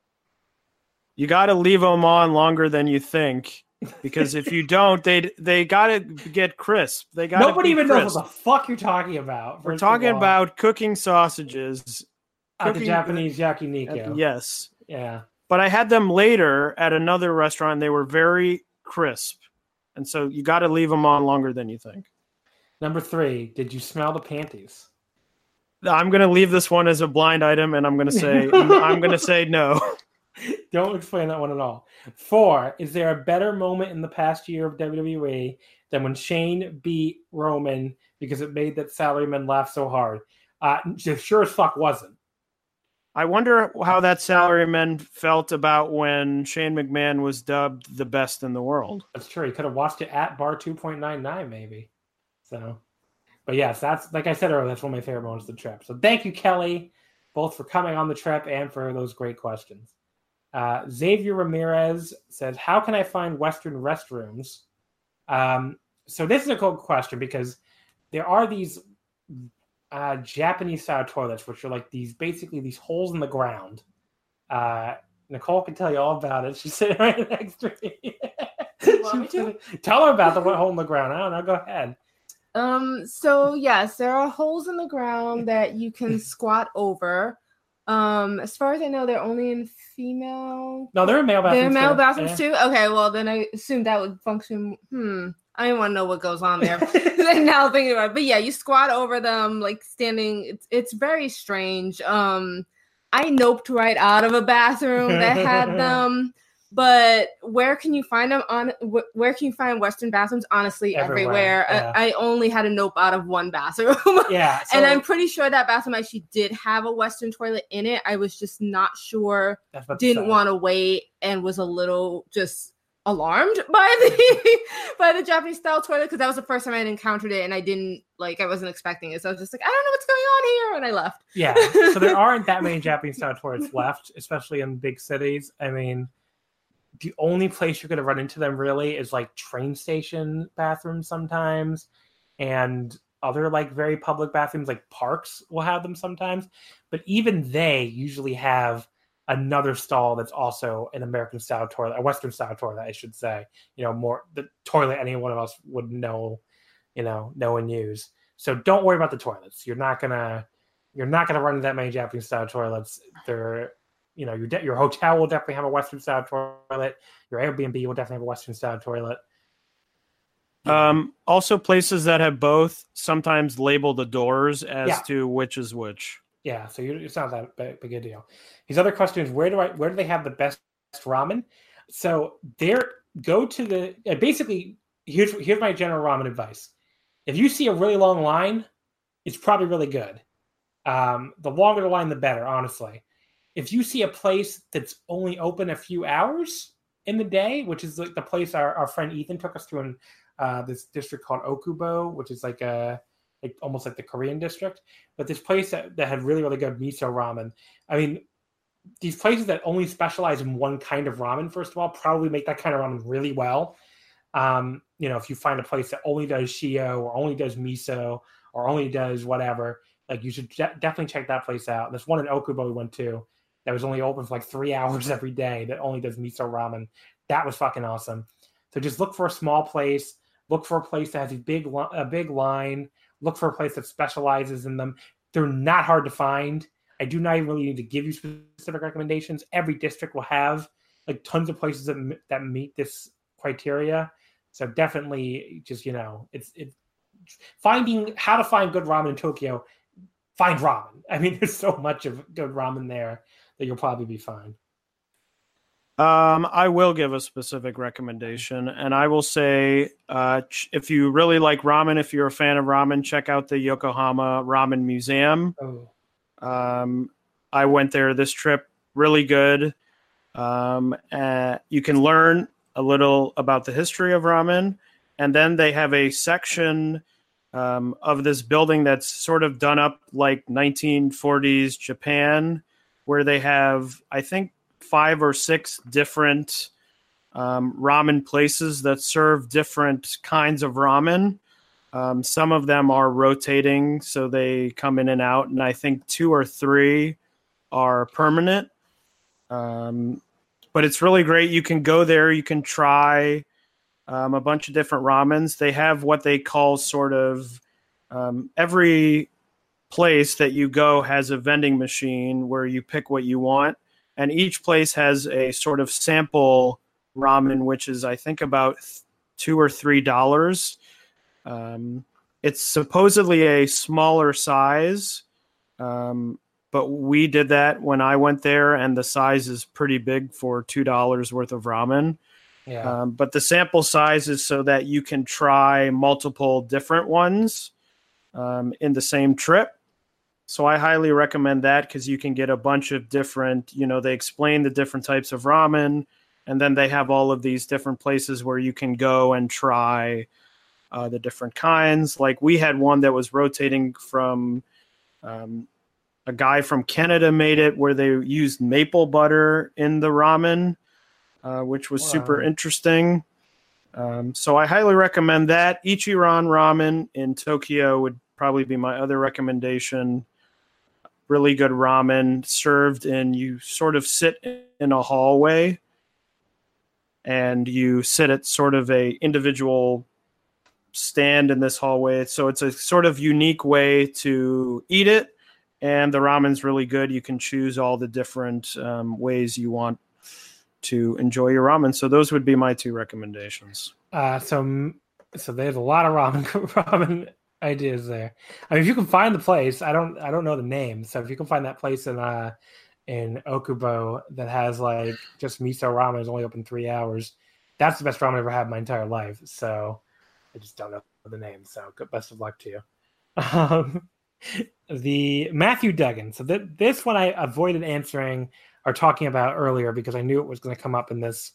You got to leave them on longer than you think, because if you don't, they got to get crisp. Nobody even knows what the fuck you're talking about. We're talking about cooking sausages. The Japanese yakiniku. Yes. Yeah. But I had them later at another restaurant. And they were very crisp. And so you got to leave them on longer than you think. Number 3, did you smell the panties? I'm going to leave this one as a blind item, and I'm going to say no. Don't explain that one at all. 4, is there a better moment in the past year of WWE than when Shane beat Roman because it made that salaryman laugh so hard? Sure as fuck wasn't. I wonder how that salaryman felt about when Shane McMahon was dubbed the best in the world. That's true. He could have watched it at bar 2.99 maybe. So, but yes, that's, like I said earlier, that's one of my favorite moments of the trip. So thank you, Kelly, both for coming on the trip and for those great questions. Xavier Ramirez says, how can I find Western restrooms? So this is a cool question because there are these Japanese style toilets, which are like these holes in the ground. Nicole can tell you all about it. She's sitting right next to me. Tell her about the hole in the ground. I don't know. Go ahead. So yes, there are holes in the ground that you can squat over. As far as I know, they're only in female. No, they're in male bathrooms. They're in male bathrooms too. Okay, well then I assume that would function. I didn't want to know what goes on there. Now thinking about it. But yeah, you squat over them, like standing. It's very strange. I noped right out of a bathroom that had them. But where can you find them? Where can you find Western bathrooms? Honestly, everywhere. Yeah. I only had a nope out of one bathroom. Yeah, and I'm pretty sure that bathroom actually did have a Western toilet in it. I was just not sure. Didn't want to wait and was a little just alarmed by the Japanese style toilet because that was the first time I had encountered it and I wasn't expecting it. So I was just like, I don't know what's going on here, and I left. Yeah. So there aren't that many Japanese style toilets left, especially in big cities. I mean, the only place you're going to run into them really is like train station bathrooms sometimes. And other like very public bathrooms, like parks will have them sometimes, but even they usually have another stall that's also an American style toilet, a Western style toilet, I should say. More the toilet any one of us would know and use. So don't worry about the toilets. You're not gonna run into that many Japanese style toilets. They're your hotel will definitely have a Western style toilet. Your Airbnb will definitely have a Western style toilet. Also, places that have both sometimes label the doors as to which is which. Yeah, so it's not that big a deal. His other question is where do they have the best ramen? So basically here's my general ramen advice. If you see a really long line, it's probably really good. The longer the line, the better, honestly. If you see a place that's only open a few hours in the day, which is like the place our friend Ethan took us to in this district called Okubo, which is like almost like the Korean district, but this place that had really, really good miso ramen. I mean, these places that only specialize in one kind of ramen, first of all, probably make that kind of ramen really well. If you find a place that only does shio or only does miso or only does whatever, like you should definitely check that place out. There's one in Okubo we went to that was only open for like 3 hours every day that only does miso ramen. That was fucking awesome. So just look for a small place. Look for a place that has a big line. Look for a place that specializes in them. They're not hard to find. I do not even really need to give you specific recommendations. Every district will have like tons of places that meet this criteria. So definitely just, it's finding how to find good ramen in Tokyo. Find ramen. I mean, there's so much of good ramen there that you'll probably be fine. I will give a specific recommendation, and I will say, if you really like ramen, if you're a fan of ramen, check out the Yokohama Ramen Museum. I went there this trip, really good. You can learn a little about the history of ramen, and then they have a section of this building that's sort of done up like 1940s Japan, where they have, I think, 5 or 6 different ramen places that serve different kinds of ramen. Some of them are rotating, so they come in and out, and I think 2 or 3 are permanent. But it's really great. You can go there, you can try a bunch of different ramens. They have what they call sort of every place that you go has a vending machine where you pick what you want. And each place has a sort of sample ramen, which is, I think, about $2 or $3. It's supposedly a smaller size, but we did that when I went there, and the size is pretty big for $2 worth of ramen. Yeah. But the sample size is so that you can try multiple different ones in the same trip. So I highly recommend that because you can get a bunch of different, they explain the different types of ramen, and then they have all of these different places where you can go and try the different kinds. Like we had one that was rotating from a guy from Canada made it where they used maple butter in the ramen, which was super interesting. So I highly recommend that. Ichiran Ramen in Tokyo would probably be my other recommendation. Really good ramen served in, you sort of sit in a hallway and you sit at sort of a individual stand in this hallway. So it's a sort of unique way to eat it. And the ramen's really good. You can choose all the different ways you want to enjoy your ramen. So those would be my 2 recommendations. So there's a lot of ramen ideas there. I mean, if you can find the place, I don't know the name. So if you can find that place in Okubo that has like just miso ramen, is only open 3 hours, that's the best ramen I've ever had in my entire life. So I just don't know the name. So best of luck to you. The Matthew Duggan. So this one I avoided answering or talking about earlier because I knew it was going to come up in this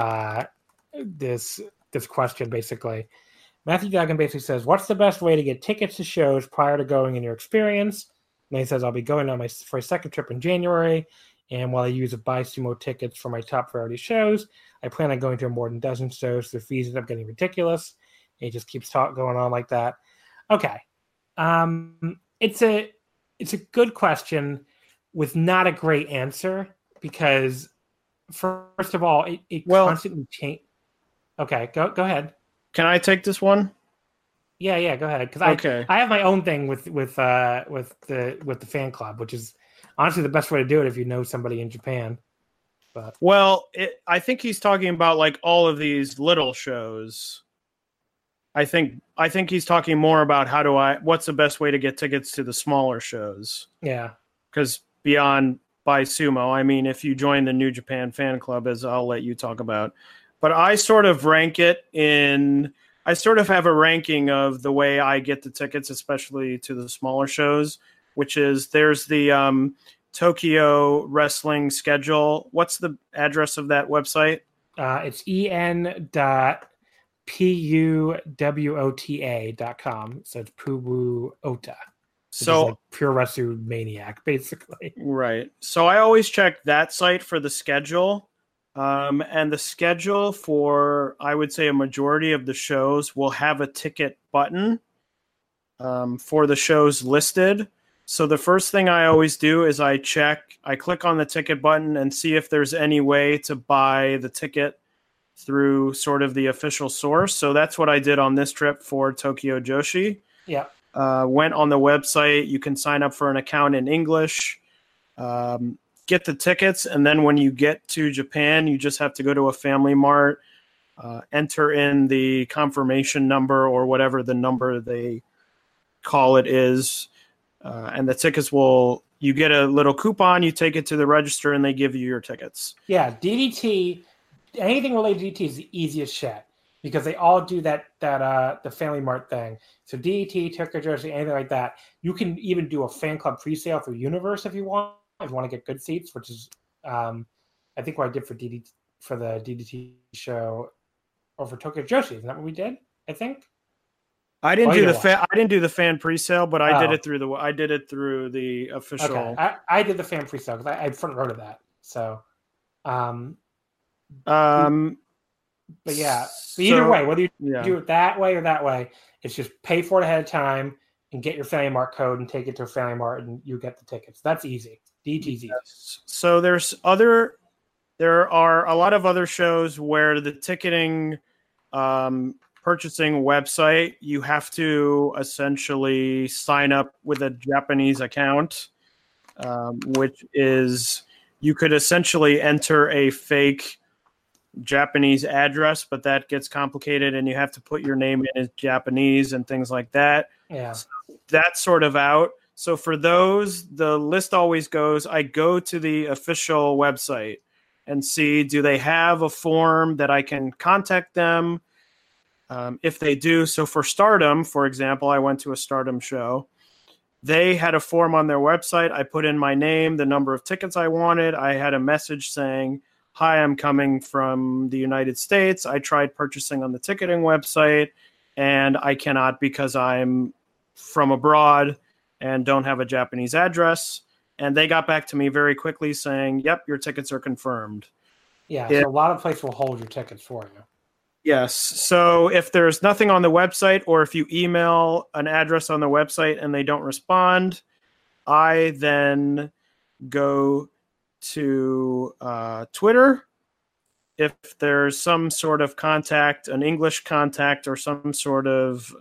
this question. Basically, Matthew Duggan basically says, "What's the best way to get tickets to shows prior to going in your experience?" And he says, "I'll be going on for a second trip in January, and while I use buy sumo tickets for my top priority shows, I plan on going to more than a dozen shows. The fees end up getting ridiculous." And he just keeps going on like that. Okay. It's a good question with not a great answer because first of all, it constantly changes. Okay, go ahead. Can I take this one? Yeah, go ahead. Because I have my own thing with the fan club, which is honestly the best way to do it if you know somebody in Japan. But I think he's talking about like all of these little shows. I think he's talking more about what's the best way to get tickets to the smaller shows. Yeah, because beyond Buy Sumo, I mean, if you join the New Japan fan club, as I'll let you talk about, but I sort of rank it in. I sort of have a ranking of the way I get the tickets, especially to the smaller shows, which is there's the Tokyo Wrestling schedule. What's the address of that website? It's en.puwota.com. So it's Puwu Ota. So like Pure Wrestling Maniac, basically. Right. So I always check that site for the schedule. And the schedule for, I would say, a majority of the shows will have a ticket button for the shows listed. So the first thing I always do is I click on the ticket button and see if there's any way to buy the ticket through sort of the official source. So that's what I did on this trip for Tokyo Joshi. Yeah. Went on the website. You can sign up for an account in English. Get the tickets, and then when you get to Japan, you just have to go to a Family Mart, enter in the confirmation number or whatever the number they call it is, and the tickets you get a little coupon, you take it to the register, and they give you your tickets. Yeah, DDT, anything related to DDT is the easiest shit because they all do that the Family Mart thing. So DDT, Tokyo Joshi, anything like that. You can even do a fan club pre-sale through Universe if you want to get good seats, which is I think what I did for the DDT show or for Tokyo Joshi. Isn't that what we did? I think I didn't do the fan pre-sale, but I did it through the official. Okay. I did the fan pre-sale because I front row to that. So, but yeah. So either way, whether you do it that way or that way, it's just pay for it ahead of time and get your Family Mart code and take it to a Family Mart and you get the tickets. That's easy. DT's. Yes. So there are a lot of other shows where the ticketing purchasing website, you have to essentially sign up with a Japanese account, which is you could essentially enter a fake Japanese address, but that gets complicated and you have to put your name in as Japanese and things like that. Yeah. So that's sort of out. So for those, the list always goes, I go to the official website and see, do they have a form that I can contact them? If they do. So for Stardom, for example, I went to a Stardom show. They had a form on their website. I put in my name, the number of tickets I wanted. I had a message saying, hi, I'm coming from the United States. I tried purchasing on the ticketing website, and I cannot because I'm from abroad and don't have a Japanese address. And they got back to me very quickly saying, yep, your tickets are confirmed. Yeah, so a lot of places will hold your tickets for you. Yes. So if there's nothing on the website or if you email an address on the website and they don't respond, I then go to Twitter. If there's some sort of contact, an English contact or some sort of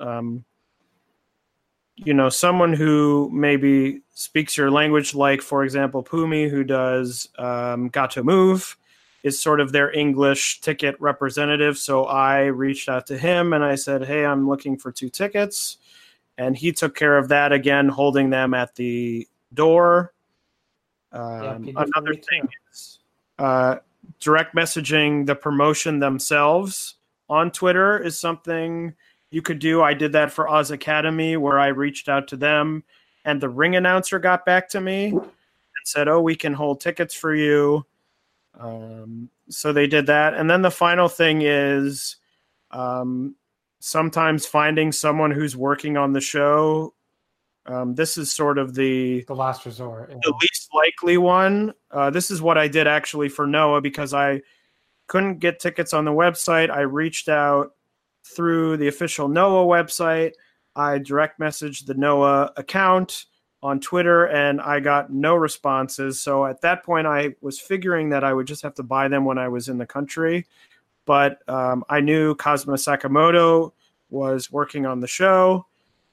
someone who maybe speaks your language, like, for example, Pumi, who does Gato Move, is sort of their English ticket representative. So I reached out to him and I said, hey, I'm looking for 2 tickets. And he took care of that, again, holding them at the door. Another thing is direct messaging the promotion themselves on Twitter is something you could do. I did that for Oz Academy, where I reached out to them and the ring announcer got back to me and said, oh, we can hold tickets for you. So they did that. And then the final thing is sometimes finding someone who's working on the show. This is sort of the last resort, the least likely one. This is what I did actually for Noah, because I couldn't get tickets on the website. I reached out through the official Noah website. I direct messaged the Noah account on Twitter, and I got no responses. So at that point, I was figuring that I would just have to buy them when I was in the country. But I knew Kazuma Sakamoto was working on the show.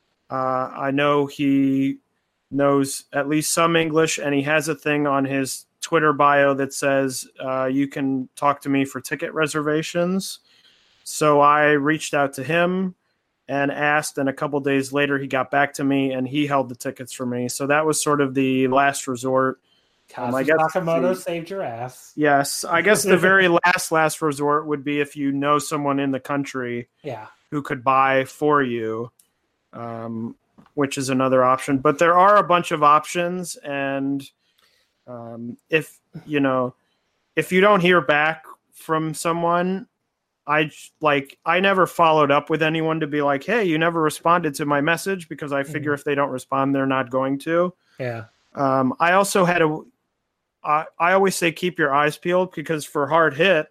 I know he knows at least some English, and he has a thing on his Twitter bio that says you can talk to me for ticket reservations. So I reached out to him and asked, and a couple days later he got back to me and he held the tickets for me. So that was sort of the last resort. I guess Sakamoto saved your ass. Yes, I guess the very last resort would be if you know someone in the country who could buy for you, which is another option. But there are a bunch of options, and if you don't hear back from someone, I never followed up with anyone to be like, hey, you never responded to my message, because I figure if they don't respond, they're not going to. Yeah. I also had I always say keep your eyes peeled, because for Hard Hit,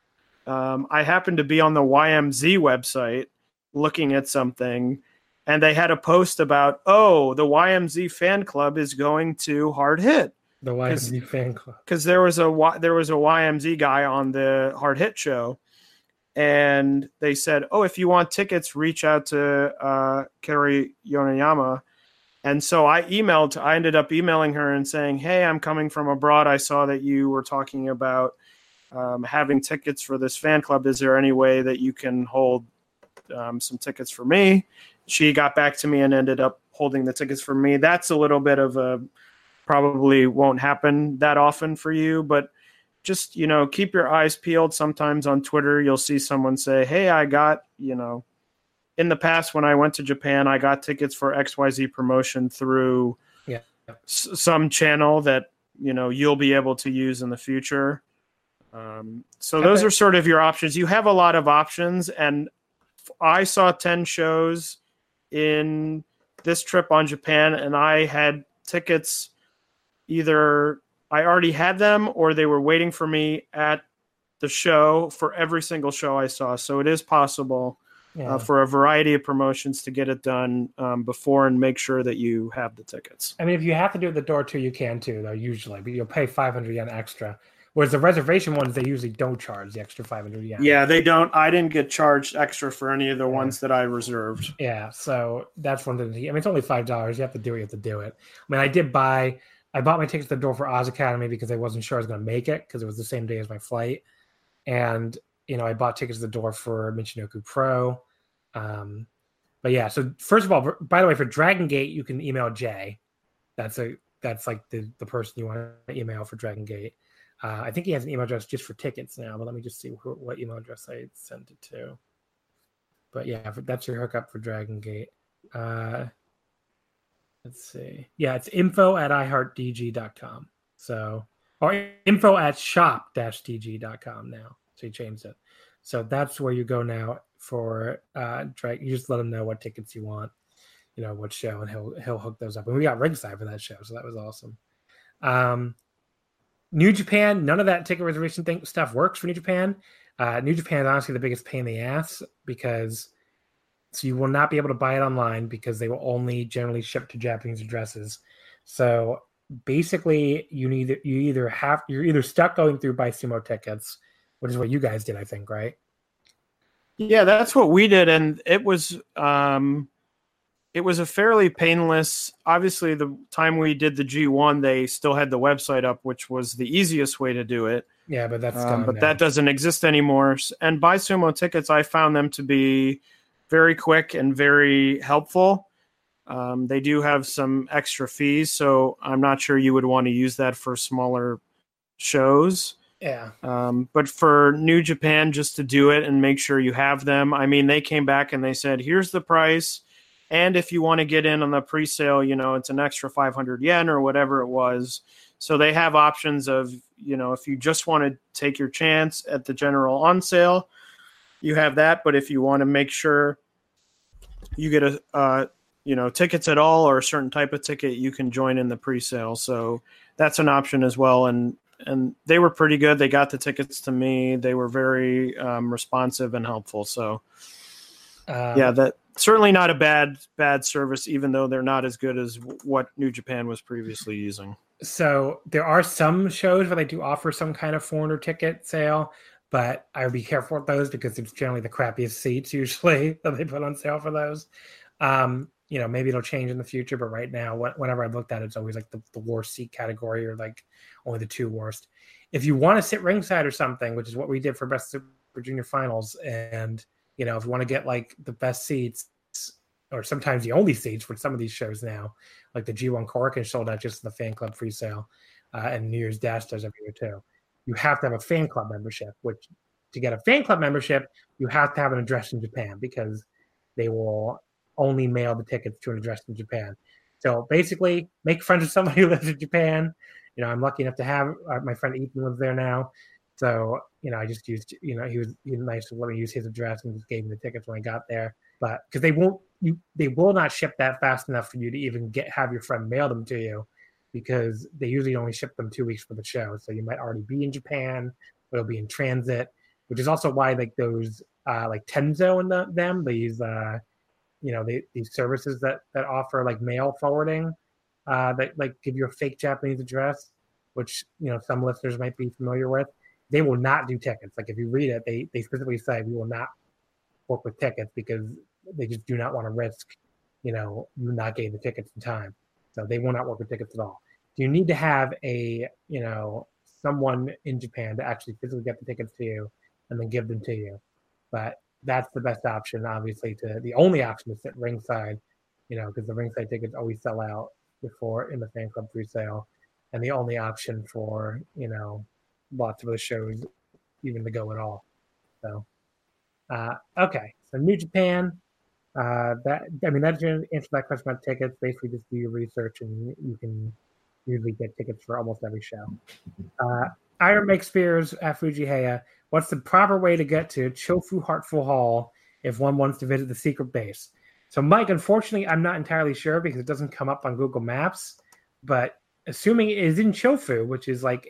I happened to be on the YMZ website looking at something, and they had a post about, the YMZ fan club is going to Hard Hit. The YMZ fan club. Because there was a YMZ guy on the Hard Hit show, and they said, if you want tickets, reach out to Kerry Yonayama. And so I ended up emailing her and saying, hey, I'm coming from abroad. I saw that you were talking about having tickets for this fan club. Is there any way that you can hold some tickets for me? She got back to me and ended up holding the tickets for me. That's a little bit of probably won't happen that often for you, but just, keep your eyes peeled. Sometimes on Twitter, you'll see someone say, hey, I got, in the past, when I went to Japan, I got tickets for XYZ promotion through some channel that, you'll be able to use in the future. So those are sort of your options. You have a lot of options, and I saw 10 shows in this trip on Japan, and I had tickets, either I already had them or they were waiting for me at the show for every single show I saw. So it is possible for a variety of promotions to get it done before and make sure that you have the tickets. I mean, if you have to do it at the door too, you can too, though, usually, but you'll pay 500 yen extra. Whereas the reservation ones, they usually don't charge the extra 500 yen. Yeah, they don't. I didn't get charged extra for any of the ones that I reserved. Yeah, so that's one thing. I mean, it's only $5. You have to do it, you have to do it. I mean, I bought my tickets at the door for Oz Academy because I wasn't sure I was going to make it, because it was the same day as my flight. And, I bought tickets at the door for Michinoku Pro. But yeah, so first of all, by the way, for Dragon Gate, you can email Jay. That's like the person you want to email for Dragon Gate. I think he has an email address just for tickets now, but let me just see what email address I sent it to. But yeah, that's your hookup for Dragon Gate. Let's see. Yeah, it's info@iheartdg.com. So, or info@shop-dg.com now. So you changed it. So that's where you go now for Dragon. You just let him know what tickets you want, what show, and he'll hook those up. And we got ringside for that show, so that was awesome. New Japan, none of that ticket reservation stuff works for New Japan. New Japan is honestly the biggest pain in the ass, because you will not be able to buy it online, because they will only generally ship to Japanese addresses. So basically, you're either stuck going through Buy Sumo tickets, which is what you guys did, I think, right? Yeah, that's what we did, and it was a fairly painless. Obviously, the time we did the G1, they still had the website up, which was the easiest way to do it. Yeah, but that's gone now. That doesn't exist anymore. And Buy Sumo tickets, I found them to be very quick and very helpful. They do have some extra fees, so I'm not sure you would want to use that for smaller shows. Yeah. But for New Japan, just to do it and make sure you have them. I mean, they came back and they said, here's the price. And if you want to get in on the pre-sale, it's an extra 500 yen or whatever it was. So they have options of, if you just want to take your chance at the general on sale, you have that. But if you want to make sure you get tickets at all, or a certain type of ticket, you can join in the pre-sale. So that's an option as well. And they were pretty good. They got the tickets to me. They were very responsive and helpful. So That certainly not a bad service, even though they're not as good as what New Japan was previously using. So there are some shows where they do offer some kind of foreigner ticket sale, but I would be careful with those because it's generally the crappiest seats usually that they put on sale for those. Maybe it'll change in the future, but right now, whenever I've looked at it, it's always like the worst seat category or like only the 2 worst. If you want to sit ringside or something, which is what we did for Best Super Junior Finals, and if you want to get like the best seats or sometimes the only seats for some of these shows now, like the G1 Korakuen sold out just in the fan club free sale, and New Year's Dash does every year too. You have to have a fan club membership, which to get a fan club membership, you have to have an address in Japan because they will only mail the tickets to an address in Japan. So basically, make friends with somebody who lives in Japan. I'm lucky enough to have my friend Ethan lives there now. So, I just used, he was nice to let me use his address and just gave me the tickets when I got there. But because they will not ship that fast enough for you to even have your friend mail them to you, because they usually only ship them 2 weeks for the show. So you might already be in Japan, or it'll be in transit, which is also why like those like Tenzo and them these these services that offer like mail forwarding that like give you a fake Japanese address, which some listeners might be familiar with. They will not do tickets. Like if you read it, they specifically say we will not work with tickets because they just do not want to risk, you not getting the tickets in time. So they will not work with tickets at all. You need to have a, someone in Japan to actually physically get the tickets to you and then give them to you. But that's the best option, obviously. The only option to sit ringside, because the ringside tickets always sell out before in the fan club pre-sale, and the only option for lots of the shows even to go at all. So okay, so New Japan. That's going to answer that question about tickets. Basically, just do your research, and you can usually get tickets for almost every show. Iron Mike Spears at Fujiheya. What's the proper way to get to Chofu Heartful Hall if one wants to visit the secret base? So, Mike, unfortunately, I'm not entirely sure because it doesn't come up on Google Maps. But assuming it is in Chofu, which is like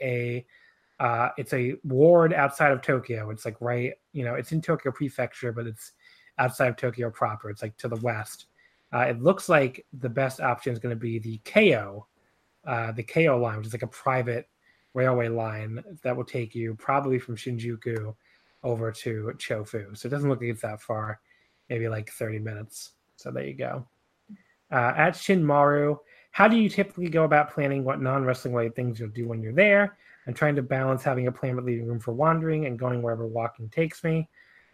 it's a ward outside of Tokyo. It's like right, it's in Tokyo Prefecture, but it's outside of Tokyo proper. It's like to the west. It looks like the best option is going to be the Keio line, which is like a private railway line that will take you probably from Shinjuku over to Chofu. So it doesn't look like it's that far, maybe like 30 minutes. So there you go. At Shinmaru, how do you typically go about planning what non-wrestling related things you'll do when you're there? I'm trying to balance having a plan with leaving room for wandering and going wherever walking takes me.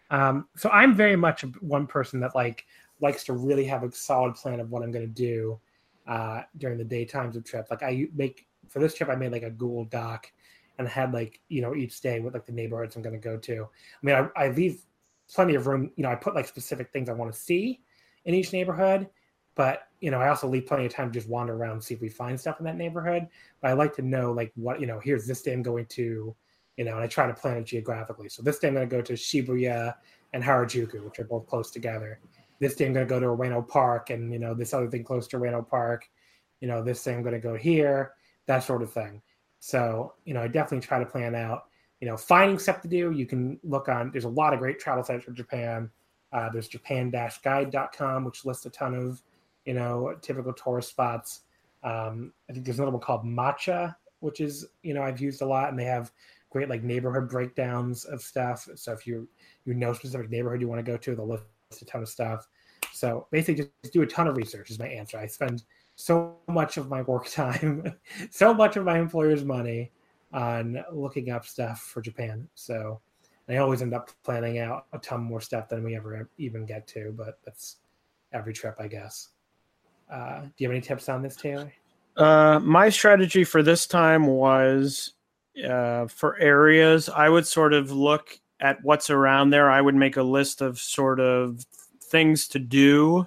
So I'm very much one person that likes to really have a solid plan of what I'm going to do during the daytimes of trip. Like for this trip, I made like a Google Doc and had like, each day with like the neighborhoods I'm going to go to. I mean, I leave plenty of room. I put like specific things I want to see in each neighborhood, but I also leave plenty of time to just wander around and see if we find stuff in that neighborhood. But I like to know like what, here's this day I'm going to, and I try to plan it geographically. So this day I'm going to go to Shibuya and Harajuku, which are both close together. This day I'm going to go to Ueno Park and, this other thing close to Ueno Park. This day I'm going to go here, that sort of thing. So, I definitely try to plan out, finding stuff to do. You can look on, there's a lot of great travel sites for Japan. There's japan-guide.com, which lists a ton of, typical tourist spots. I think there's another one called Matcha, which is, I've used a lot, and they have great like neighborhood breakdowns of stuff. So if you specific neighborhood you want to go to, they'll list a ton of stuff. So basically just do a ton of research is my answer. I spend so much of my work time, so much of my employer's money on looking up stuff for Japan. So I always end up planning out a ton more stuff than we ever even get to, but that's every trip, I guess. Do you have any tips on this, Taylor? My strategy for this time was for areas, I would sort of look at what's around there. I would make a list of sort of things to do,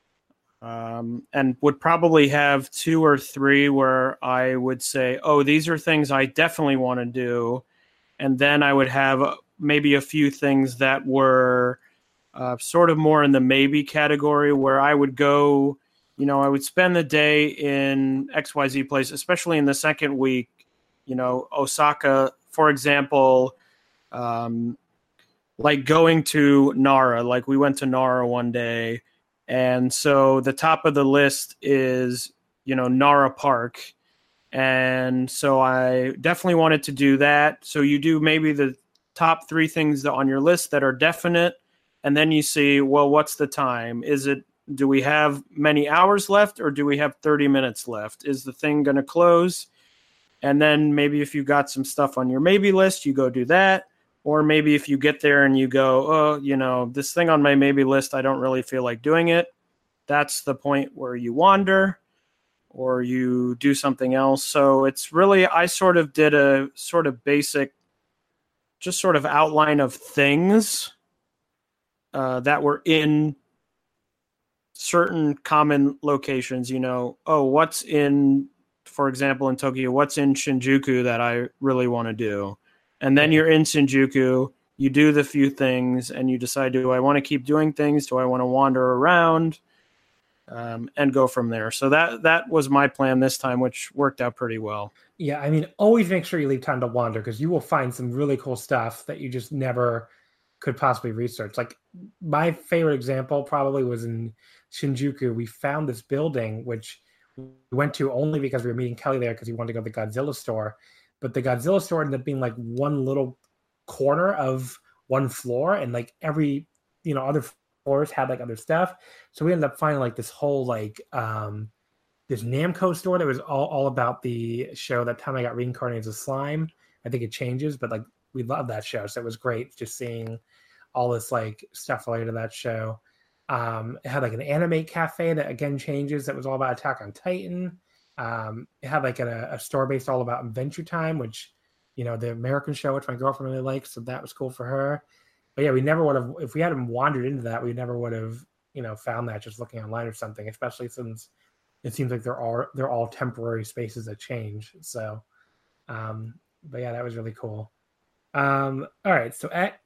and would probably have 2 or 3 where I would say, oh, these are things I definitely want to do. And then I would have maybe a few things that were sort of more in the maybe category where I would go, I would spend the day in XYZ place, especially in the second week. Osaka, for example, like going to Nara. Like we went to Nara one day, and so the top of the list is, Nara Park. And so I definitely wanted to do that. So you do maybe the top 3 things on your list that are definite, and then you see, well, what's the time? Do we have many hours left, or do we have 30 minutes left? Is the thing going to close? And then maybe if you got some stuff on your maybe list, you go do that. Or maybe if you get there and you go, oh, this thing on my maybe list, I don't really feel like doing it. That's the point where you wander or you do something else. So it's really, I sort of did a sort of basic, just sort of outline of things that were in certain common locations, what's in, for example, in Tokyo, what's in Shinjuku that I really want to do. And then you're in Shinjuku, you do the few things, and you decide, do I want to keep doing things? Do I want to wander around? And go from there. So that was my plan this time, which worked out pretty well. Yeah, I mean, always make sure you leave time to wander, because you will find some really cool stuff that you just never could possibly research. Like my favorite example probably was in Shinjuku. We found this building, which we went to only because we were meeting Kelly there because he wanted to go to the Godzilla store. But the Godzilla store ended up being like one little corner of one floor, and like every, other floors had like other stuff. So we ended up finding like this whole like this Namco store that was all about the show That Time I Got Reincarnated as a Slime. I think it changes, but like we love that show. So it was great just seeing all this like stuff related to that show. It had like an anime cafe that again changes. That was all about Attack on Titan. It had like a store based all about Adventure Time, which, the American show, which my girlfriend really likes. So that was cool for her. But yeah, we never would have, if we hadn't wandered into that, we never would have, found that just looking online or something, especially since it seems like they're all temporary spaces that change. So, but yeah, that was really cool. All right. So at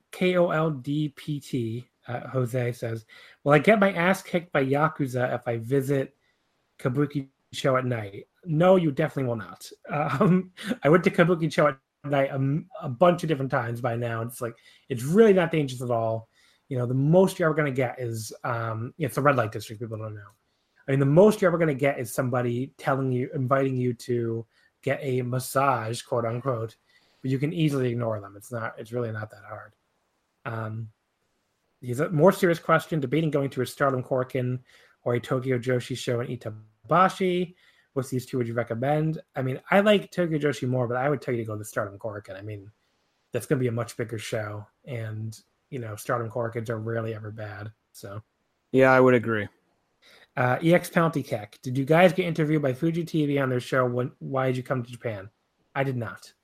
KOLDPT, Jose says, "Will I get my ass kicked by Yakuza if I visit Kabuki Show at night?" No, you definitely will not. I went to Kabuki Show at night a bunch of different times by now. It's like, it's really not dangerous at all. The most you're ever going to get is, it's a red light district, people don't know. I mean, the most you're ever going to get is somebody inviting you to get a massage, quote unquote, but you can easily ignore them. It's really not that hard. He's a more serious question, debating going to a Stardom Korakuen or a Tokyo Joshi show in Itabashi. Which these two would you recommend? I mean, I like Tokyo Joshi more, but I would tell you to go to Stardom Korakuen. I mean, that's going to be a much bigger show, and Stardom Korakuens are rarely ever bad. So, yeah, I would agree. EX Penalty Keck, did you guys get interviewed by Fuji TV on their show? Why did you come to Japan? I did not.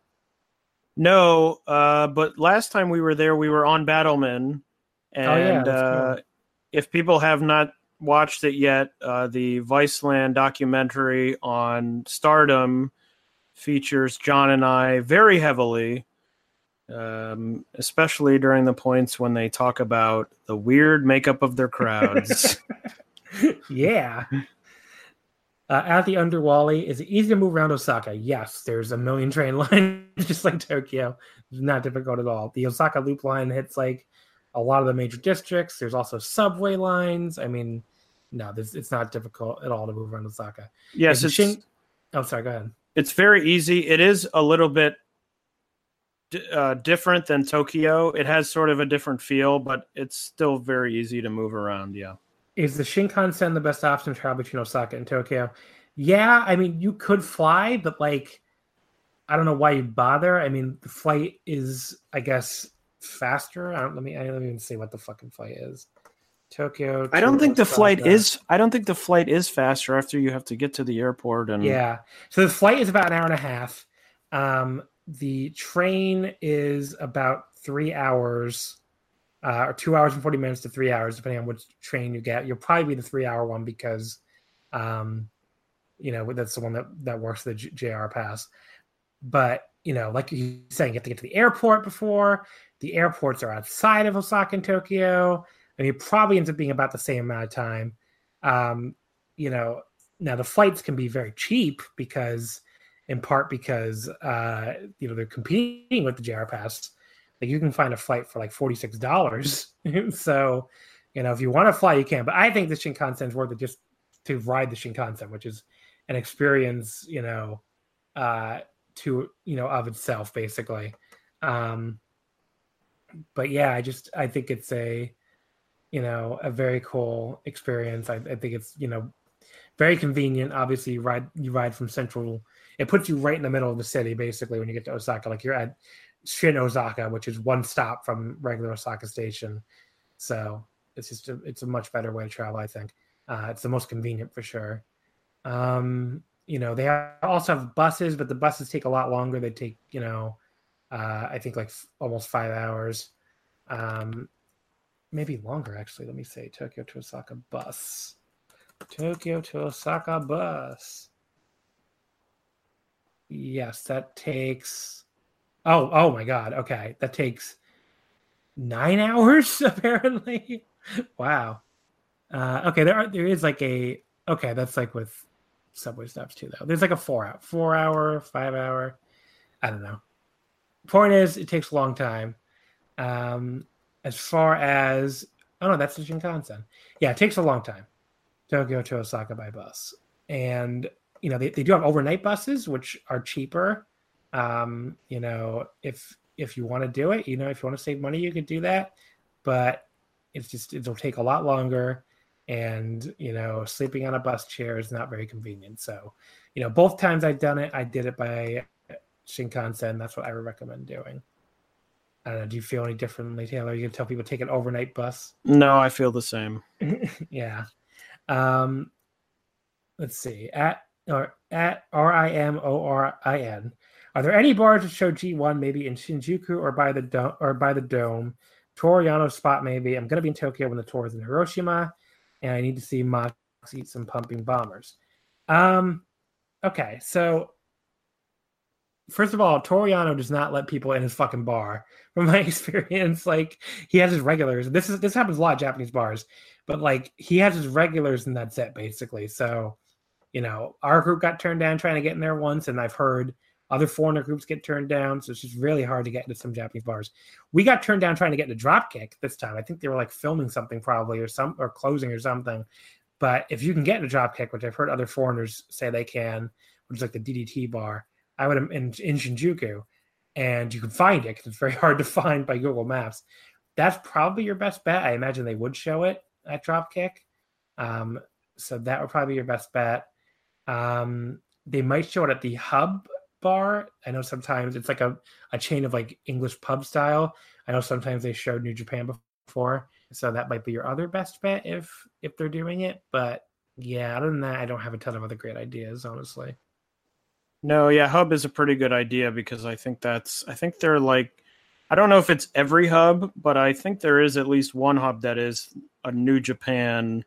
No, but last time we were there, we were on Battleman, and cool. If people have not watched it yet, the Viceland documentary on Stardom features John and I very heavily, especially during the points when they talk about the weird makeup of their crowds. Yeah. At the Underwally, is it easy to move around Osaka? Yes, there's a million train lines, just like Tokyo. It's not difficult at all. The Osaka Loop line hits like a lot of the major districts. There's also subway lines. I mean, no, it's not difficult at all to move around Osaka. Yes, oh, sorry, go ahead. It's very easy. It is a little bit different than Tokyo. It has sort of a different feel, but it's still very easy to move around, yeah. Is the Shinkansen the best option to travel between Osaka and Tokyo? Yeah, I mean, you could fly, but like, I don't know why you'd bother. I mean, the flight is, I guess, faster. Let me even see what the fucking flight is. Tokyo. I don't think the flight is faster after you have to get to the airport. And yeah, so the flight is about an hour and a half. The train is about 3 hours, or 2 hours and 40 minutes to 3 hours, depending on which train you get. You'll probably be the 3 hour one because, that's the one that works the JR Pass. But like you're saying, you have to get to the airport before. The airports are outside of Osaka and Tokyo. I mean, it probably ends up being about the same amount of time. Now the flights can be very cheap in part because they're competing with the JR Pass. like you can find a flight for like $46. So, if you want to fly, you can. But I think the Shinkansen is worth it just to ride the Shinkansen, which is an experience, of itself, basically. But yeah, I think it's a very cool experience. I think it's, very convenient. Obviously, you ride from Central. It puts you right in the middle of the city, basically, when you get to Osaka. Like you're at Shin Osaka, which is one stop from regular Osaka Station. So it's a much better way to travel, I think. It's the most convenient for sure. They also have buses, but the buses take a lot longer. They take, I think like almost 5 hours. Maybe longer, actually. Let me say Tokyo to Osaka bus. Tokyo to Osaka bus. Yes, that takes... Oh my God. Okay. That takes 9 hours, apparently. Wow. Okay, there is like a... Okay, that's like with subway stops too, though. There's like a 4 hour, 5 hour. I don't know. Point is, it takes a long time. As far as... Oh, no, that's the Shinkansen. Yeah, it takes a long time. Tokyo to Osaka by bus. And, they do have overnight buses, which are cheaper. If you want to do it, if you want to save money, you could do that. But it'll take a lot longer. And, sleeping on a bus chair is not very convenient. So, both times I've done it, I did it by Shinkansen. That's what I would recommend doing. I don't know. Do you feel any differently, Taylor? You can tell people take an overnight bus? No, I feel the same. Yeah. Let's see. At RIMORIN. Are there any bars that show G1 maybe in Shinjuku or by the dome? Toriyano spot maybe. I'm gonna be in Tokyo when the tour is in Hiroshima, and I need to see Mox eat some pumping bombers. Okay, so first of all, Toriyano does not let people in his fucking bar. From my experience, like he has his regulars. This happens a lot of Japanese bars, but like he has his regulars and that's it basically. So, our group got turned down trying to get in there once, and I've heard other foreigner groups get turned down. So it's just really hard to get into some Japanese bars. We got turned down trying to get into Dropkick this time. I think they were like filming something probably or closing or something. But if you can get into Dropkick, which I've heard other foreigners say they can, which is like the DDT bar, I would in Shinjuku, and you can find it because it's very hard to find by Google Maps. That's probably your best bet. I imagine they would show it at Dropkick. So that would probably be your best bet. They might show it at the Hub bar. I know sometimes it's like a chain of like English pub style. I know sometimes they showed New Japan before. So that might be your other best bet if they're doing it. But yeah, other than that, I don't have a ton of other great ideas, honestly. No, yeah, Hub is a pretty good idea because I think they're like, I don't know if it's every hub, but I think there is at least one hub that is a New Japan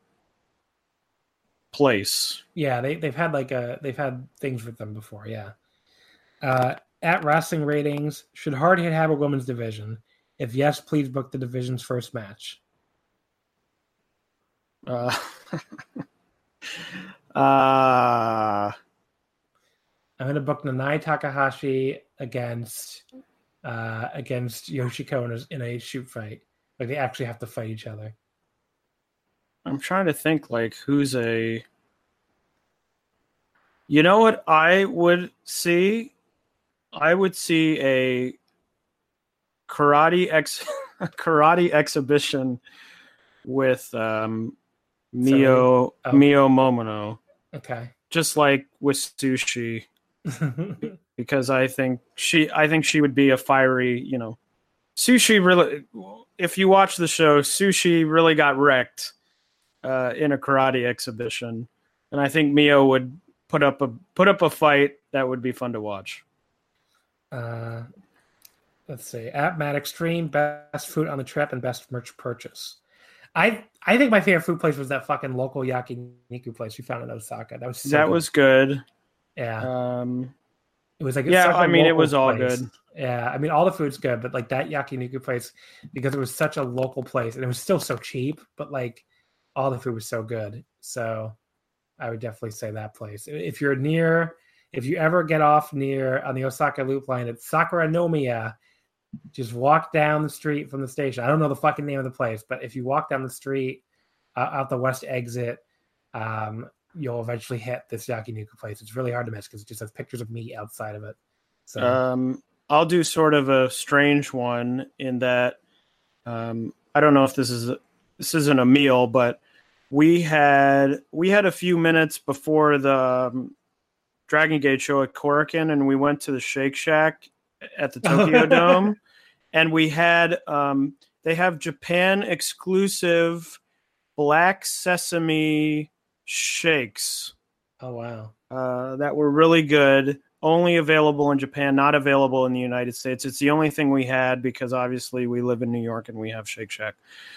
place. Yeah, they've had things with them before, yeah. At Wrestling Ratings, should Hardhit have a women's division? If yes, please book the division's first match. I'm going to book Nanai Takahashi against Yoshiko in a shoot fight. Like they actually have to fight each other. I'm trying to think like who's a... You know what I would see? I would see a karate exhibition with Mio Momono. Okay. Just like with Sushi. Because I think she would be a fiery, Sushi really, if you watch the show, Sushi really got wrecked in a karate exhibition, and I think Mio would put up a fight that would be fun to watch. Let's see. At Mad Extreme, best food on the trip and best merch purchase. I think my favorite food place was that fucking local yakiniku place we found in Osaka. That was good. Yeah. It was like it was all good. Yeah, I mean all the food's good, but like that yakiniku place, because it was such a local place and it was still so cheap, but like all the food was so good. So I would definitely say that place. If you ever get off near on the Osaka Loop line at Sakura Nomiya, Just walk down the street from the station. I don't know the fucking name of the place, but if you walk down the street out the west exit, you'll eventually hit this Yakiniku place. It's really hard to miss because it just has pictures of meat outside of it. So I'll do sort of a strange one in that I don't know if this isn't a meal, but we had a few minutes before the Dragon Gate show at Korakuen, and we went to the Shake Shack at the Tokyo Dome, and we had they have Japan exclusive black sesame shakes. Oh wow. That were really good. Only available in Japan, not available in the United States. It's the only thing we had because obviously we live in New York and we have Shake Shack.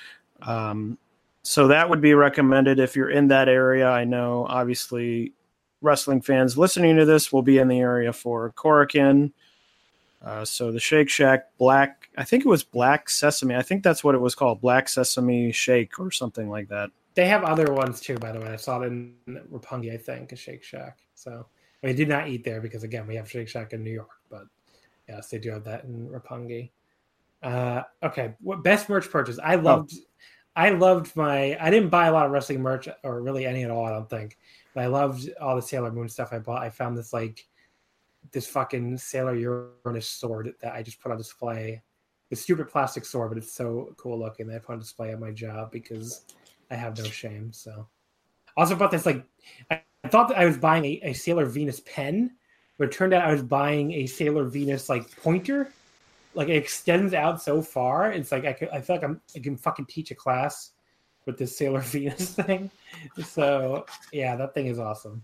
So that would be recommended if you're in that area. I know obviously wrestling fans listening to this will be in the area for Korakuen. So the Shake Shack black, I think it was black sesame. I think that's what it was called, black sesame shake or something like that. They have other ones too, by the way. I saw it in Roppongi, I think, a Shake Shack. So I did not eat there because, again, we have Shake Shack in New York. But yes, they do have that in Roppongi. Okay, what best merch purchase? I loved my. I didn't buy a lot of wrestling merch or really any at all. I don't think, but I loved all the Sailor Moon stuff I bought. I found this fucking Sailor Uranus sword that I just put on display. It's stupid plastic sword, but it's so cool looking that I put on display at my job because I have no shame. So, also bought this I thought that I was buying a Sailor Venus pen, but it turned out I was buying a Sailor Venus pointer. It extends out so far. It's I feel like I can fucking teach a class with this Sailor Venus thing. So yeah, that thing is awesome.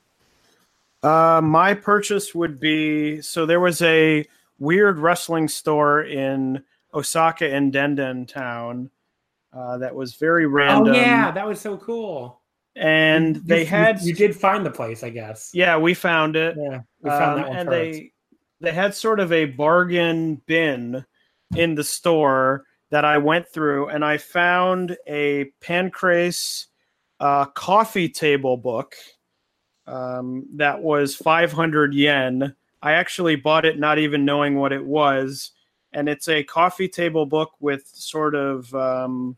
My purchase would be, so there was a weird wrestling store in Osaka and Denden Town that was very random. Oh yeah, that was so cool. And you did find the place, I guess. Yeah, we found it. Yeah, we found that one and first. They had sort of a bargain bin in the store that I went through, and I found a Pancrase coffee table book that was 500 yen. I actually bought it not even knowing what it was, and it's a coffee table book with sort of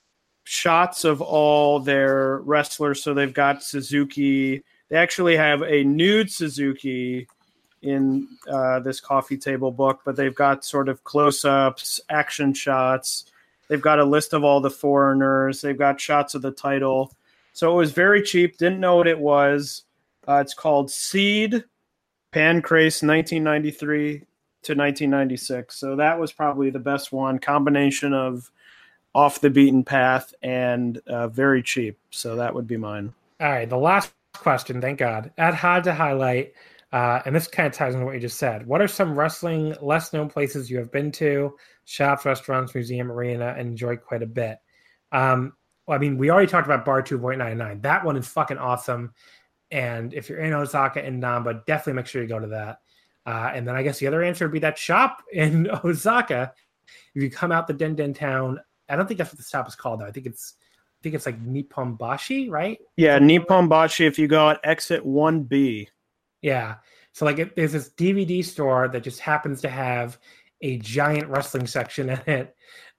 shots of all their wrestlers. So they've got Suzuki. They actually have a nude Suzuki in this coffee table book, but they've got sort of close-ups, action shots. They've got a list of all the foreigners. They've got shots of the title. So it was very cheap. Didn't know what it was. It's called Seed Pancrase 1993 to 1996. So that was probably the best one. Combination of off the beaten path and very cheap. So that would be mine. All right, the last question, thank God. Add hard to highlight, and this kind of ties into what you just said. What are some wrestling less known places you have been to, shops, restaurants, museum, arena, and enjoyed quite a bit? Well, I mean, we already talked about Bar 2.99. That one is fucking awesome. And if you're in Osaka and Namba, definitely make sure you go to that. And then I guess the other answer would be that shop in Osaka. If you come out the Denden Town, I don't think that's what the shop is called, though. I think it's like Nipponbashi, right? Yeah, Nipponbashi if you go at exit 1B. Yeah. So there's this DVD store that just happens to have a giant wrestling section in it,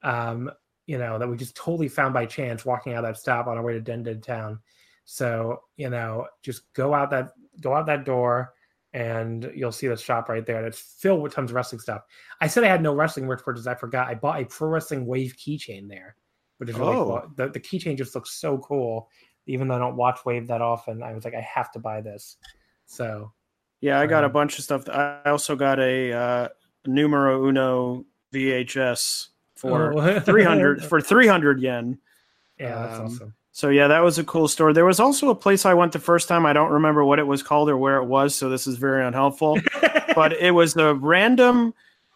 that we just totally found by chance walking out that stop on our way to Denden Town. So, just go out that door and you'll see the shop right there. And it's filled with tons of wrestling stuff. I said I had no wrestling merch purchase. I forgot. I bought a Pro Wrestling Wave keychain there, which is really cool. The keychain just looks so cool. Even though I don't watch Wave that often, I was like, I have to buy this. So, yeah, I got a bunch of stuff. I also got a Numero Uno VHS for 300 yen. Yeah, that's awesome. So yeah, that was a cool store. There was also a place I went the first time. I don't remember what it was called or where it was, so this is very unhelpful. But it was a random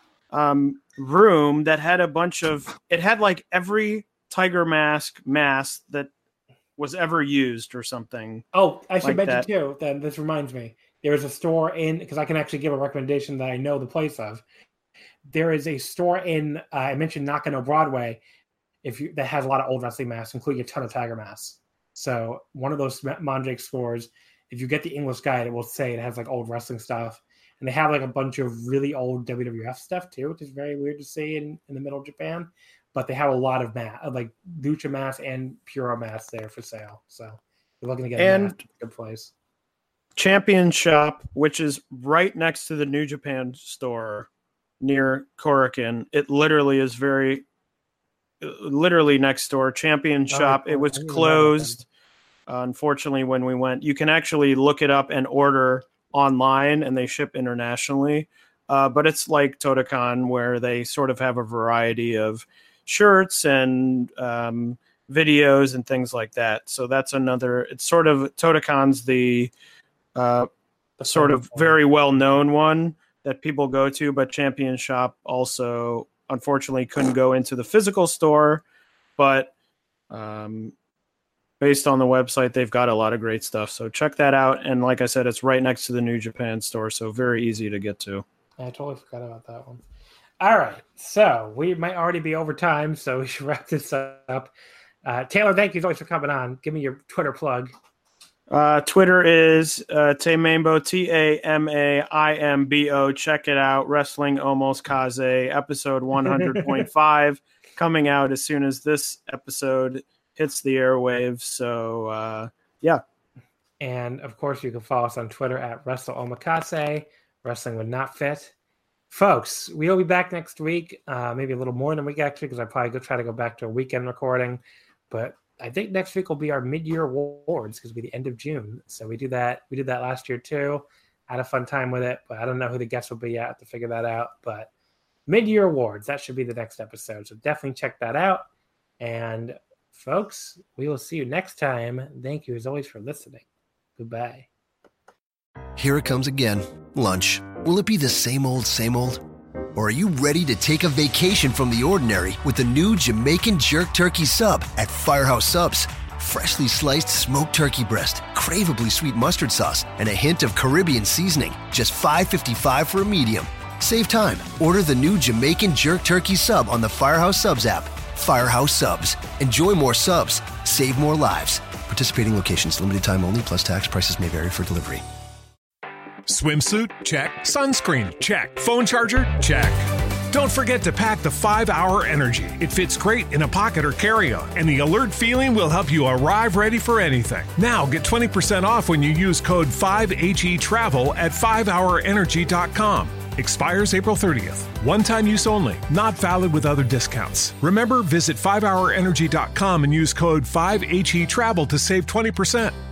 room that had it had like every Tiger Mask that was ever used or something. Oh, I should mention too, then this reminds me. There was a store because I can actually give a recommendation that I know the place of. There is a store in, I mentioned Nakano Broadway, that has a lot of old wrestling masks, including a ton of Tiger masks. So one of those Mandrake stores, if you get the English guide, it will say it has like old wrestling stuff. And they have like a bunch of really old WWF stuff too, which is very weird to see in the middle of Japan. But they have a lot of like lucha masks and Puro masks there for sale. So you're looking to get a good place. Champion Shop, which is right next to the New Japan store near Korakuen. It literally is literally next door. Champion Shop. It was closed, unfortunately, when we went. You can actually look it up and order online, and they ship internationally. But it's like Todokan, where they sort of have a variety of shirts and videos and things like that. So that's another. It's sort of Todokan's the sort of very well-known one that people go to, but Champion Shop also unfortunately couldn't go into the physical store, but based on the website, they've got a lot of great stuff. So check that out. And like I said, it's right next to the New Japan store, so very easy to get to. I totally forgot about that one. All right, so we might already be over time, so we should wrap this up. Taylor, thank you so much for coming on. Give me your Twitter plug. Twitter is Tamaimbo, Tamaimbo. Check it out. Wrestling Almost Kaze, episode 100.5, coming out as soon as this episode hits the airwaves. So, yeah. And, of course, you can follow us on Twitter at WrestleOmakase. Wrestling Would Not Fit. Folks, we'll be back next week, maybe a little more than a week, actually, because I probably try to go back to a weekend recording. But I think next week will be our mid-year awards because it'll be the end of June. So we did that last year too. Had a fun time with it, but I don't know who the guests will be yet. I have to figure that out. But mid-year awards, that should be the next episode. So definitely check that out. And folks, we will see you next time. Thank you as always for listening. Goodbye. Here it comes again. Lunch. Will it be the same old, same old? Or are you ready to take a vacation from the ordinary with the new Jamaican Jerk Turkey Sub at Firehouse Subs? Freshly sliced smoked turkey breast, craveably sweet mustard sauce, and a hint of Caribbean seasoning. Just $5.55 for a medium. Save time. Order the new Jamaican Jerk Turkey Sub on the Firehouse Subs app. Firehouse Subs. Enjoy more subs. Save more lives. Participating locations. Limited time only, plus tax. Prices may vary for delivery. Swimsuit? Check. Sunscreen? Check. Phone charger? Check. Don't forget to pack the 5-Hour Energy. It fits great in a pocket or carry-on, and the alert feeling will help you arrive ready for anything. Now get 20% off when you use code 5HETRAVEL at 5hourenergy.com. Expires April 30th. One-time use only. Not valid with other discounts. Remember, visit 5hourenergy.com and use code 5HETRAVEL to save 20%.